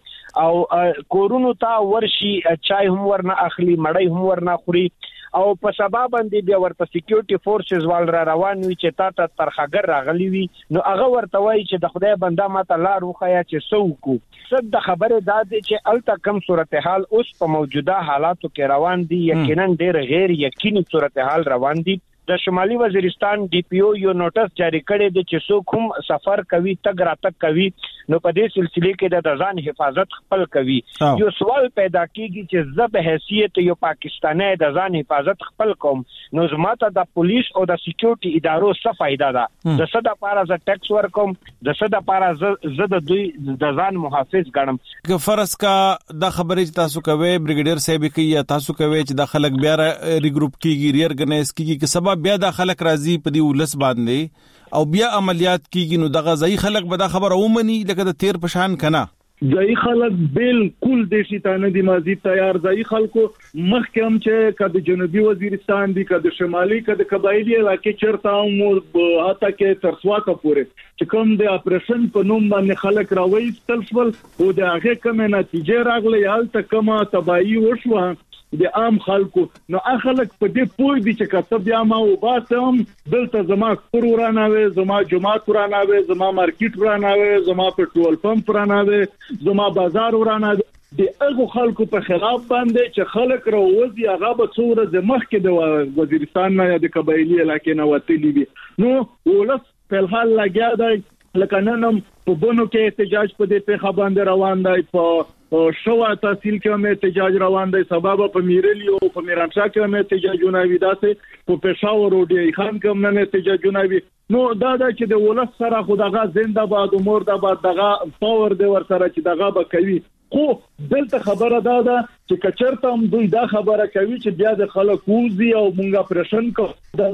او کورونو ته ورشي چای هم ورنه اخلي مړی هم ورنه خوري او په سبا باندې بیا ورته سکیورټي فورسز وال را روان وي چې تا ته ترخګر راغلي وي نو هغه ورته وایي چې د خدای بنده ماته لار وخیا چې سوکو صد خبره دا دي چې الته کم صورتحال اوس په موجوده حالاتو کې روان دي یقینا ډېر غیر یقیني صورتحال روان دي د شمالي وزیرستان ډي پی او یو نوټس جاری کړی دی چې څوک هم سفر کوي تګ را تګ کوي نو په دې سلسله کې د ځان حفاظت خپل کوي یو سوال پیدا کیږي چې زه به حیثیت یو پاکستاني د ځان حفاظت خپل کوم نو زماته د پولیس او د سکیورټي ادارو څه فائدہ ده د څه د لپاره ز ټیکس ورکوم د څه د لپاره ز د دوی د ځان محافظ ګڼم که فرض کا د خبرې چې تاسو کوي بریګیډر صاحب کوي یا تاسو کوي چې د خلک بیا ریګروپ کیږي ری ارګنایز کیږي که سبب بیا د خلک راضي په دی ولس باندې او بیا عملیات کیږي نو دغه ځای خلک به دا خبر اومني لکه د تیر پشان کنا ځای خلک بالکل د شیطان دي مازی تیار ځای خلکو مخکم چې کده جنوبي وزیرستان دي کده شمالي کده قبایلی علاقې چرته مو هاته کې ترسواته پورې چې کوم د اپریشن په نوم باندې خلک راوي تلسول او د هغه کوم نتیجه راغله یالته کومه تباہي وشوه د عام خلکو نو اخلک په دې پوي دي چې کته بیا ما او باسم دلته زما کور وراناوي زما جماعت وراناوي زما مارکیټ وراناوي زما پټرول پمپ وراناوي زما بازار وراناوي د هغه خلکو په خلاف باندې چې خلک راوځي هغه به څوره د مخ کې د وزیرستان نه یا د قبایلی علاقې نه وتلی وي نو ولس په الحال لګیا دی لکه نن په بونو کې احتجاج په دې په باندې روان دی په شوا تحصیل کې هم احتجاج روان دی سبب په میرلی او په میرانشاه کې هم احتجاجونه وي داسې په پېښور او ډی خان کې هم نه احتجاجونه وي نو دا دا چې د ولس سره خدغه زنده باد او مردباد دغه پاور دی ور سره چې دغه به کوي خو دلته خبره دا ده چې کچرته هم دوی دا خبره کوي چې بیا د خلک وزي او مونږه پرشن کو دلته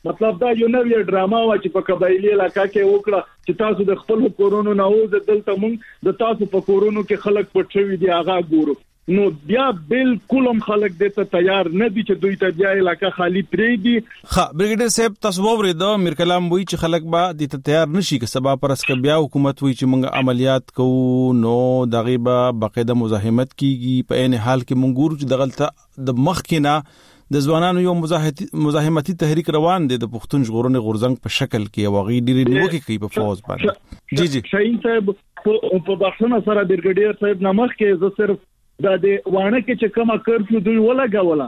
مطلب دا یو نوې ډراما وا چې په قبایلی علاقہ کې وکړه چې تاسو د خپل کورونو نه اوز دلته مونږ د تاسو په کورونو کې خلک پټوي دي هغه ګورو نو بیا بالکل هم خلک د ته تیار نه دي چې دوی ته بیا علاقہ خالی پرې دي. ها بریګیډر صاحب تاسو ووري د میر کلام وی چې خلک به د ته تیار نشي که سبا پرس ک بیا حکومت وی چې موږ عملیات کوو نو دغه به باقاعده مزاحمت کیږي په عین حال کې موږ ګورو چې دغلطه د مخ کې نه د ځوانانو یو مزاحمتي تحریک روان دي د پښتون ژغورنې غورځنګ په شکل کې واغې ډېری نیوکه کوي په فوز باندې. جی جی شاهین صاحب په بخښنه سره بریګیډر صاحب نمخ کې زه صرف دا د وانه کې چې کومه کرفیو دوی ولګوله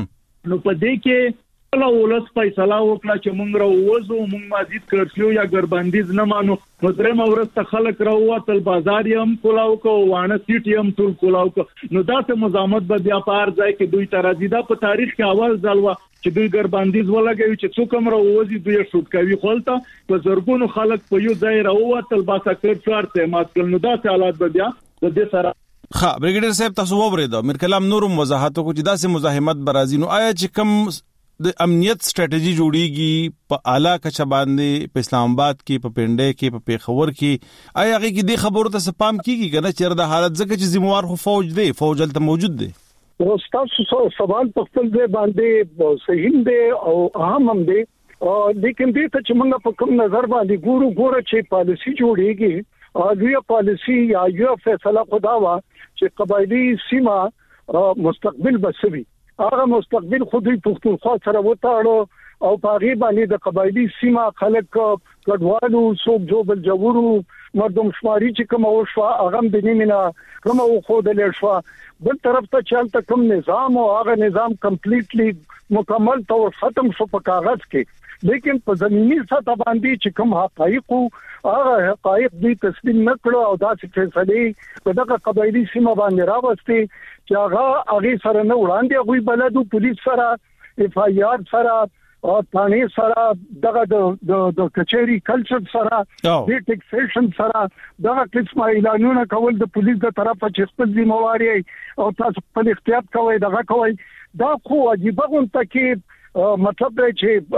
نو په دې کې ولا ولس فیصله وکړه چې مونږ راوځو مونږ مازید کرفیو یا ګربندیز نه مانو نو درې مورسته خلک راووتل بازار یم کولاو کو وانه سیټ یم ټول کولاو کو نو دا ته مزاحمت به بیا پار ځای کې دوی ترازی دا په تاریخ کې اول ځلوا چې دوی ګربندیز ولګوي چې څوک هم راوځي دوی شوټ کوي خپلته په زرګونو خلک په یو ځای راووتل باسا کرفار ته مات کړ نو دا حالات به بیا د دې سره. ها بریګیډر صاحب تاسو ووریدو میر کلام نورم وضاحت کو چې داسې مزاحمت برازي نو آیا چې کم د امنیت سټریټجی جوړیږي په اعلی کچه باندې په اسلام آباد کې په پنډه کې په پیښور کې آیا هغه کې د خبرو ته سپام کیږي کنه چې د حالت ځکه چې ذمہوار خو فوج دی فوج هلته موجود دی. تاسو سوال په خپل ځای باندې صحیح دی او اهم هم دی لیکن دې ته چې موږ په کوم نظر باندې ګورو ګوره چې پالیسی جوړیږي او یو پالیسی یا یو فیصله خدا وا چې قبایلی سیمه مستقبل بسوي هغه مستقبل خودي پښتونخوا سره وتاړو او پاغي باندې د قبایلی سیمه خلک کډوالو څوک جو بل جوړو مردم شماري چې کوم او شو هغه د نیمه کوم او خو د لښوا بل طرف ته چلته کوم نظام او هغه نظام کمپلیټلی مکمل تور ختم شو په کاغذ کې لیکن په زمینی سطح باندې چې کوم حقایق هغه حقایق دې تسلیم نکړو او دا چې فیصله په دغه قبایلی سیمه باندې راوستي چې هغه هغه سره نه وړاندې غوي بلدو پولیس سره اف آی آر سره او ثاني سره دغه د د کچېری کلچر سره د ټیکسیشن سره دغه قسمه اعلانونه کول د پولیس د طرفه چې خپل ذمہواری او تاسو په احتیاط کوئ دغه کوئ دا خو عجیب غونډه کې مطلب دی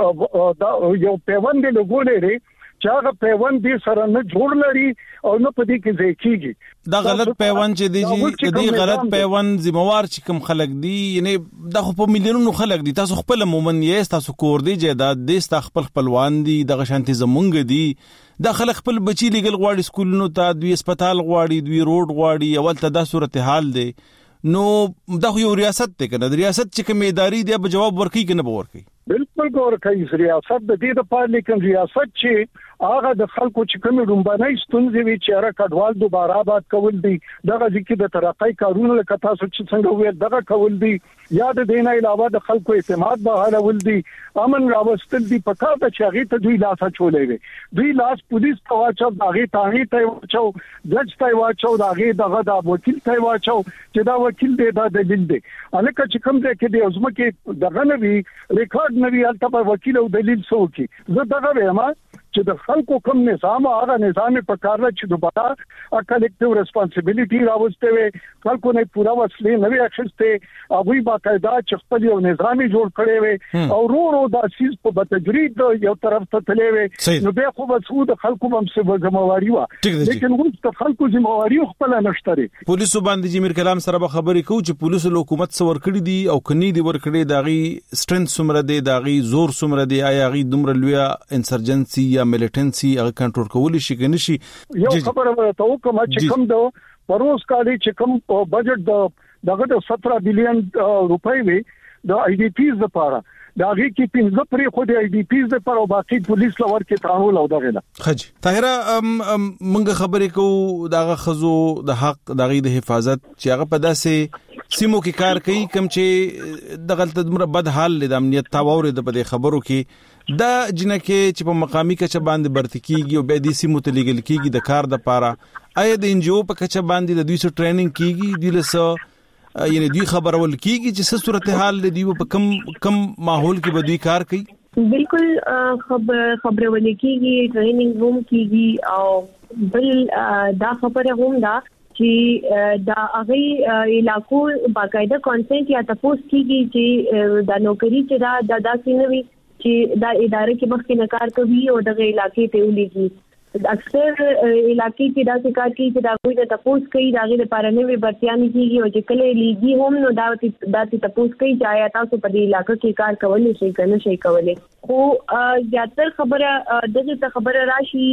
چې یو پیوند لګولې لري چې هغه پیوند دې سره نه جوړ لري او نه پدې کې ځای کیږي دا غلط پیوند چې دی چې دی غلط پیوند ذمہوار چې کوم خلک دي یعنی د خپل میلیونونو خلک دي تاسو خپل مومن یې تاسو کور دی جیداد دې تاسو خپل خپلوان دي د شانتي زمونږ دي د خلک خپل بچی لګل غواړي سکولونو ته دوی هسپتال غواړي دوی روډ غواړي اول ته دا صورتحال دی نو دا یو ریاست ته کنه د ریاست چې کوم ادارې دی به جواب ورکړي کنه به ورکړي بالکل ګور کوي ریاست د دې د پاره لیکن ریاست چې هغه د خلکو چې کوم رومبانای ستونزې وی چې را کډوال دوباره آباد کول دي دغه ځکه د ترقۍ کارونه لکه تاسو چې څنګه ویل دغه کول دي یاد دینه علاوه د خلکو اعتماد بحالول دي امن راوستل دي په کار د چاغي ته دوی لاس چولې وي دوی لاس پولیس ته واچو دغه تاغي ته واچو جج ته واچو دغه دغه د وکیل ته واچو چې دا وکیل دی دا دلیل دی الکه چې کوم ځای کې دی اوسمه کې دغه نوی ریکارډ نوی البته وکیل او دلیل سوکي زه دغه وایم چې د خلکو کوم نظام هغه نظام په کار را چې دوباره ا کلیکټیو ریسپانسیبিলিټي راوستي وي خلکو نه پورا وسلې نوې اکشنسته هغه باقاعده چې خپل یو نظامي جوړ کړي وي او ورو ورو دا سیس په بتدریج یو طرف ته تللی وي نو به خو مسعود خلکو هم څه ذمہواری و لیکن اوس د خلکو ذمہواری خپل نشته پولیسو باندې جمیر کلام سره به خبرې کوي چې پولیسو حکومت څور کړی دي او کني دي ور کړی داغي سټرنث سمره دي داغي زور سمره دي آیا غي دومره لویا انسرجنسي یا ملټنسي هغه کنټرول کولی شي کنه شي یو خبره ته کوم چې کوم دو پروس کالي چې کوم بجټ د دغه سत्रह بلین روپۍ وي د آی ډی پیز لپاره دا غي کې پنځه پرې خو د آی ډی پیز لپاره او باقي پولیس لور کې تعامل او دغه نه خج طاهره منګه خبرې کو دغه خزو د حق دغه د حفاظت چې هغه په داسې سیمو کې کار کوي کوم چې دغه تدمر بد حال د امنیت تاوور د په خبرو کې دا جنکه چې په مقامی کچه باندې برتکیږي او به د سیمو ته لګل کیږي د کار د پاره آیا د انجو په کچه باندې د دوی سره ټریننګ کیږي د لسه یعنی دوی خبرول کیږي چې څه صورتحال دی په کم کم ماحول کې به دوی کار کوي بالکل خبر خبرول کیږي ټریننګ روم کیږي او بل دا خبره هم دا چې دا هغه علاقو باقاعده کانسنټ یا تاسو کیږي چې د نوکری چې دا د داسې نوي چې دا ادارې کې مخکې نه کار کوي او دغه علاقې ته ولېږي. اکثر علاقې کې دا څه کار کوي چې دا کوئی د تپوس کوي دا غي لپاره نوې برتيانې کیږي او چې کله لیږي هم نو دا د تپوس کوي چې آیا تاسو په دې علاقې کې کار کولای شئ کنه شي کولای. خو زیاتره خبره دغه خبره راشي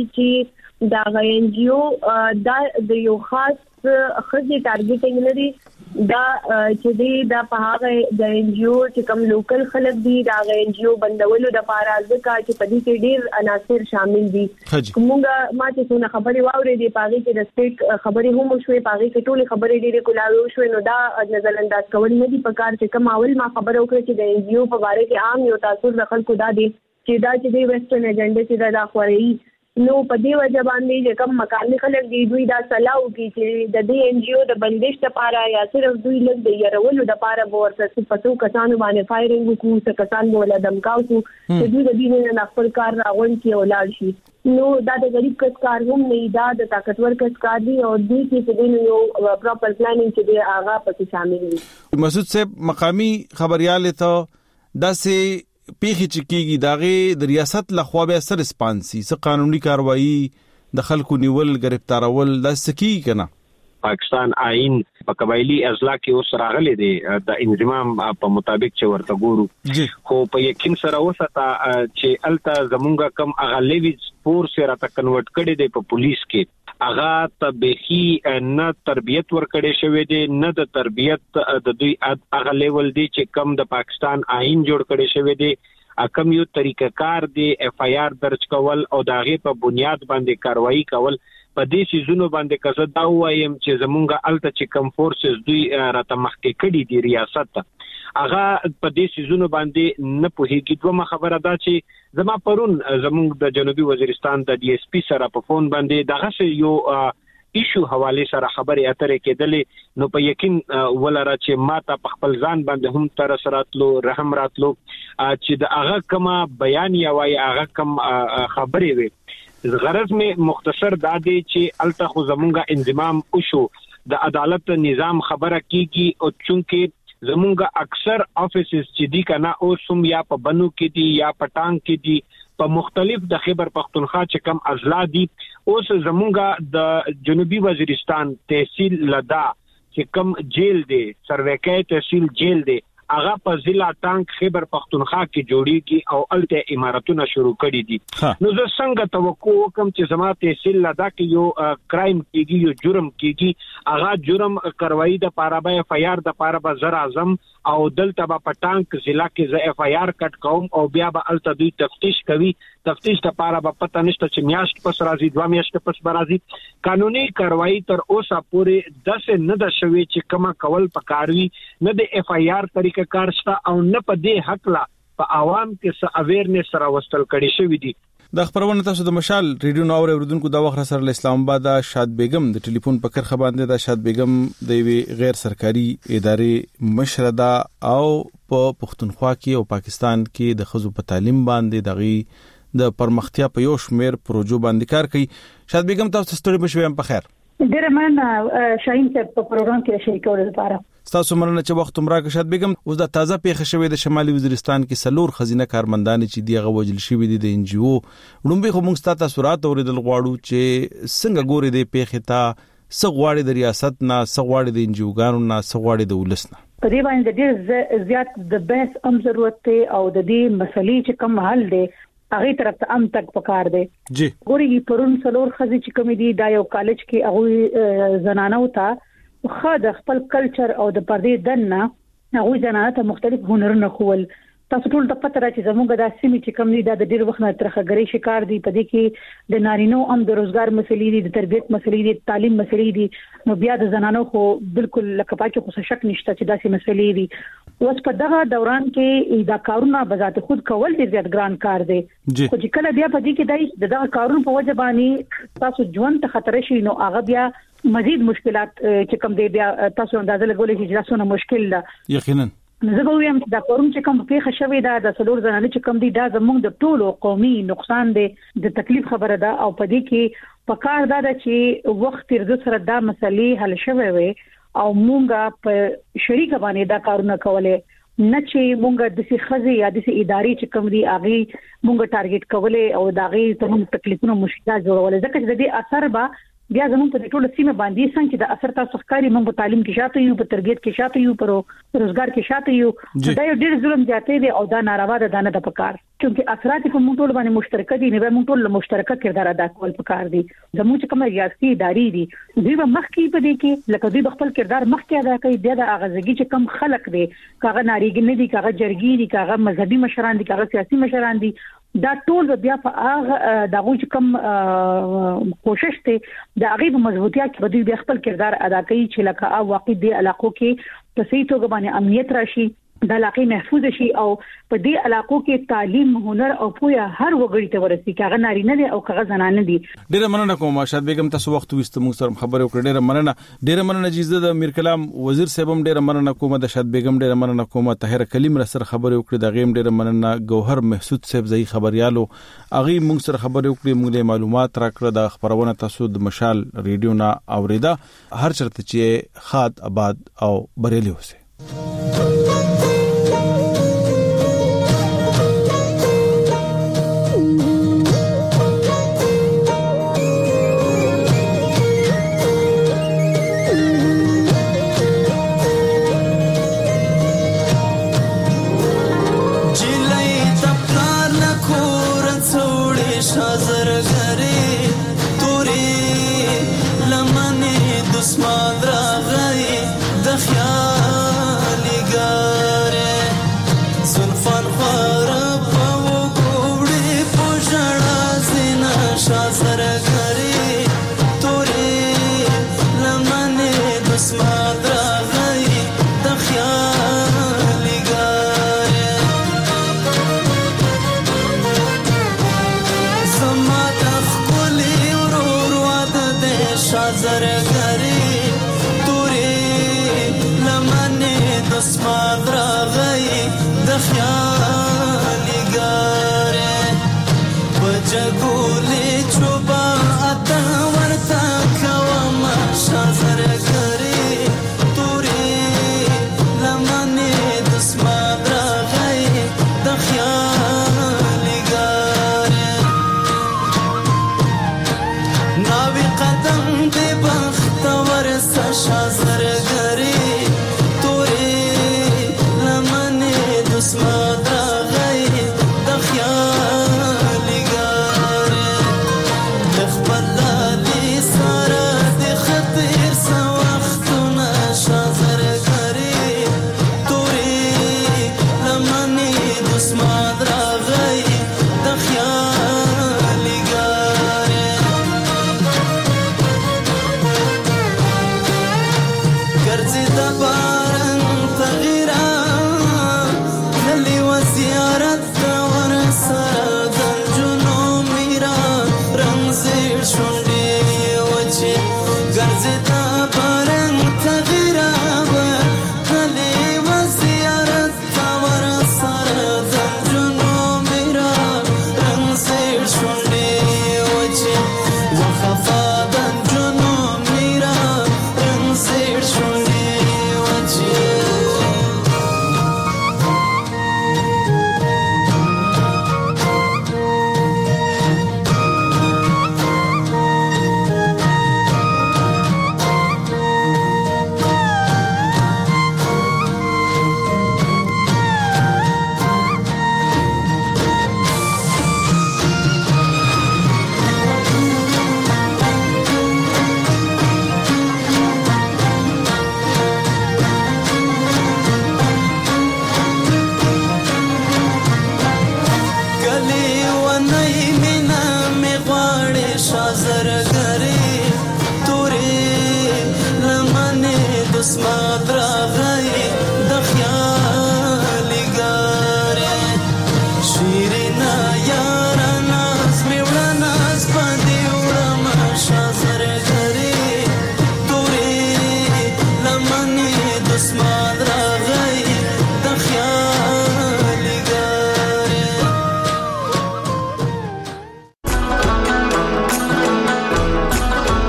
چې دا غي ان جی او دا د یو خاص خځې ټارګټینګ لري دا چې دی دا په هغه د ان جی او چې کوم لوکل خلک دي دا غي ان جی او بندولو د لپاره ځکه چې په دې کې ډیر عناصر شامل دي. کومه ما چې څونه خبري واوري دي پاږي چې د سټیټ خبري هم شوي پاږي چې ټول خبري ډیره کولاوي شوي نو دا نظر انداز کول نه دي په کار چې کوم اول ما خبرو کړې چې د ان جی او په اړه کې عام یو تاسو د خلکو دا دي چې دا چې د ویسټرن ایجنډا چې دا خوري نو په دې وجه باندې چې کوم مکاني خلک دی دوی دا صلاح کوي چې د دې ان جی او د بندش لپاره یا صرف دوی لږ د يرولو لپاره ورته پتو کسانو باندې فایرینګ وکړو څه کسان ولا دمکاو چې دوی د دې نه خپل کار راغون کې اولاد شي. نو دا د غریب کس کار هم نه دا د طاقتور کس کار دی او دوی کې د یو پراپر پلانینګ چې دی هغه پکې شامل دي. مسعود صاحب مقامی خبريال ته داسې پیخي چکیږي داغه د ریاست لخوا به سر ریسپانسي څه قانوني کاروایی د خلکو نیول گرفتارول د سکی کنه. پاکستان آئین په قبایلی اضلاع کې اوس راغلي دي د انضمام په مطابق چې ورته ګورو خو په یقین سره وسته چې الته زمونږ کم اغلبي فورس راته کنورټ کړي دي په پولیس کې اغا ته بخي نه تربيت ورکړې شوې دي نه د تربيت د دوی اغه لیول دي چې کم د پاکستان آئین جوړ کړي شوې دي کم یو طریقه کار دی اف آی آر درج کول او داغه په بنیاد باندې کاروایی کول په دې سيزونو باندې کزه دا وایم چې زمونږ الته چې کم فورسز دوی راته مخکې کړي دي ریاست اغه په دې سيزونو باندې نه پوهیږي دوه خبره دا چې زما پرون زمونږ د جنوبي وزیرستان د ډي اس پی سره په فون باندې دغه یو ایشو حواله سره خبرې اترې کېدلې نو په یقین ولره چې ماته په خپل ځان باندې هم تر سراتلو رحم راتلو چې د هغه کما بیان یا وای هغه کم خبرې وي غرض می مختصر دا دی چې الته خو زمونږه انضمام وشو د عدالت نظام خبره کیږي او چونکه زمونږه اکثر افیسز چې دی کنه او سم یا په بنو کې دي یا په ټانګ کې دي په مختلف د خیبر پختونخوا چې کم اضلاع دي اوس زمونږه د جنوبي وزیرستان تحصیل لدا چې کم جیل دی سرویکای تحصیل جیل دی هغه په ضلع ټانګ خیبر پختونخوا کې جوړیږي او الته اماراتونه شروع کړي دي نو زه څنګه توقع وکم چې زما تحصیل لدا کې یو کرایم کیږي یو جرم کیږي هغه جرم کاروایی د پاره به اف آی آر د پاره به زر اعظم او دلته په پټانک ضلع کې ز اف آی آر کټ کوم او بیا به الته دوی تفتیش کوي تفتیش د پاره به پته نشته چې میاشت پس راځي دوه میاشت پس راځي قانوني کاروایی تر اوسه پورې داسې نه د شوي چې کما کول پکاروي نه د اف آی آر طریقه کارشته او نه په دې حق لا په عوام کې څه اویرنس را وستل کړي شوی دي. د خبرونه تاسو د مشال ریډیو نو اوریدونکو د وخت سره اسلام آباد شاد بیگم د ټلیفون په کرخه باندې د شاد بیگم د وی غیر سرکاري ادارې مشردا او په پښتونخوا کې او پاکستان کې د خزو په تعلیم باندې دغه د پرمختیا په یو شمیر پروژو باندې کار کوي. شاد بیگم تاسو ستړي بشوي په خیر. ډیر مننه شاهین صاحب په پروګرام کې شریک کولو لپاره. تاسو مننه چې وخت مراکه شاد بیگم اوس د تازه پیښه شوې د شمالي وزیرستان کې سلور خزینه کارمندان چې دیغه وجل شوې دي د ان جی او لومبي خو موږ ستاسو تاثرات اوریدل غواړو چې څنګه ګوري د پیښه ته سغواړي د ریاست نه سغواړي د ان جی او ګانو نه سغواړي د ولس نه په دې باندې ډیر زیات د بحث ام ضرورت ته او د دې مسلې چې کوم حل دی هغه طرف ته ام تک پکار دی جی ګوري پرون سلور خزي چې کوم دي دا یو کالج کې هغه زنانه وتا خو د خپل کلچر او د پردې دنه هغه زنانه ته مختلف هنرونه خول تاسو ټول د پته راځي زموږ د سیمې چې کوم دي د ډیر وخت نه ترخګری شکار دي په دې کې د نارینو ام د روزګار مسلې دي د تربیت مسلې دي تعلیم مسلې دي نو بیا د زنانو خو بالکل لکه پاکه خو شک نشته چې داسې مسلې دي اوس په دغه دوران کې دا کارونه بذات خود کول ډیر زیات ګران کار دی خو چې کله بیا په دې کې دای دغه کارونه په وجه باندې تاسو ژوند ته خطر شي نو هغه بیا مزید مشکلات چې کوم دی بیا تاسو اندازه لګولې چې تاسو نه مشکل ده یقینا زه به وایم چې دا پرون چې کوم پیښه شوې ده د څلور زنانه چې کوم دي دا زموږ د ټولو قومي نقصان دی د تکلیف خبره ده او په دې کې په کار ده چې وخت تر څو سره دا مسلې حل شوي وي او مونږه په شریک باندې دا کارونه کولای نه چې مونږ د سي خزي یا د سي ادارې چې کوم دي اغي مونږ ټارګټ کولې او داغي ته هم تکلیفونه مشکلات جوړول ځکه چې د دې اثر به بیا زموږ په ټوله سیمه باندې څنګه چې د اثر تاسو ښکاری موږ په تعلیم کې شاته یو په تربیت کې شاته یو پر روزګار کې شاته یو دا یو ډېر ظلم جاته دی او دا ناروا ده دانه د پکار چې اثرات په موږ ټول باندې مشترک دي نه موږ ټول مشترک کردار ادا کول پکار دي زموږ کوم ریاستي ادارې دي دوی به مخکې په دې کې لکه دوی خپل کردار مخکې ادا کوي بیا د اغازګي چې کم خلک دي کاغه ناریګ نه دي کاغه جرګي دي کاغه مذهبي مشران دي کاغه سیاسي مشران دي دا ټول بیا په هغه دغه چې کوم کوشش ته د هغه مضبوطیا کې بدوی بیا خپل کردار ادا کوي چې لکه او واقع دی علاقو کې په صحیح توګه باندې امنیت راشي د علاقې محفوظ شي او په دې علاقو کې تعلیم هنر او پوهه هر وګړي ته ورسي کاغه نارینه دي او کاغه زنانه دي. ډیره مننه کوم شاد بیگم تاسو وخت وست موږ سره خبرې وکړې ډیره مننه ډیره مننه چې د میر کلام وزیر صاحب هم ډیره مننه کوم د شاد بیگم ډیره مننه کوم طاهر کلیم سره خبرې وکړې د غیم ډیره مننه گوهر محسود صاحب زئی خبريالو اغي موږ سره خبرې وکړې موږ له معلومات راکړه د خبرونه تاسو د مشال ریډیو نا اوریدا هر چرته چې خاد آباد او بریلی اوسه.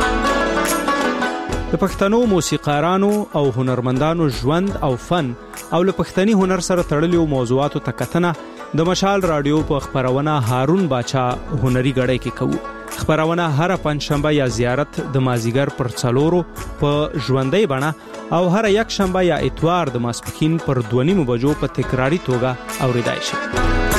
پښتنو موسیقارانو او هنرمندانو ژوند او فن او له پښتني هنر سره تړلو موضوعاتو ته کتنه د مشال رادیو په خبرونه هارون باچا هنري غړې کې کوو. خبرونه هر پنځشنبه یا زیارت د مازیګر پر څلورو په ژوندۍ بڼه او هر یک شنبه یا اتوار د ماسپښین پر دوه نیمو بجو په تکراری توګه اوریدای شي.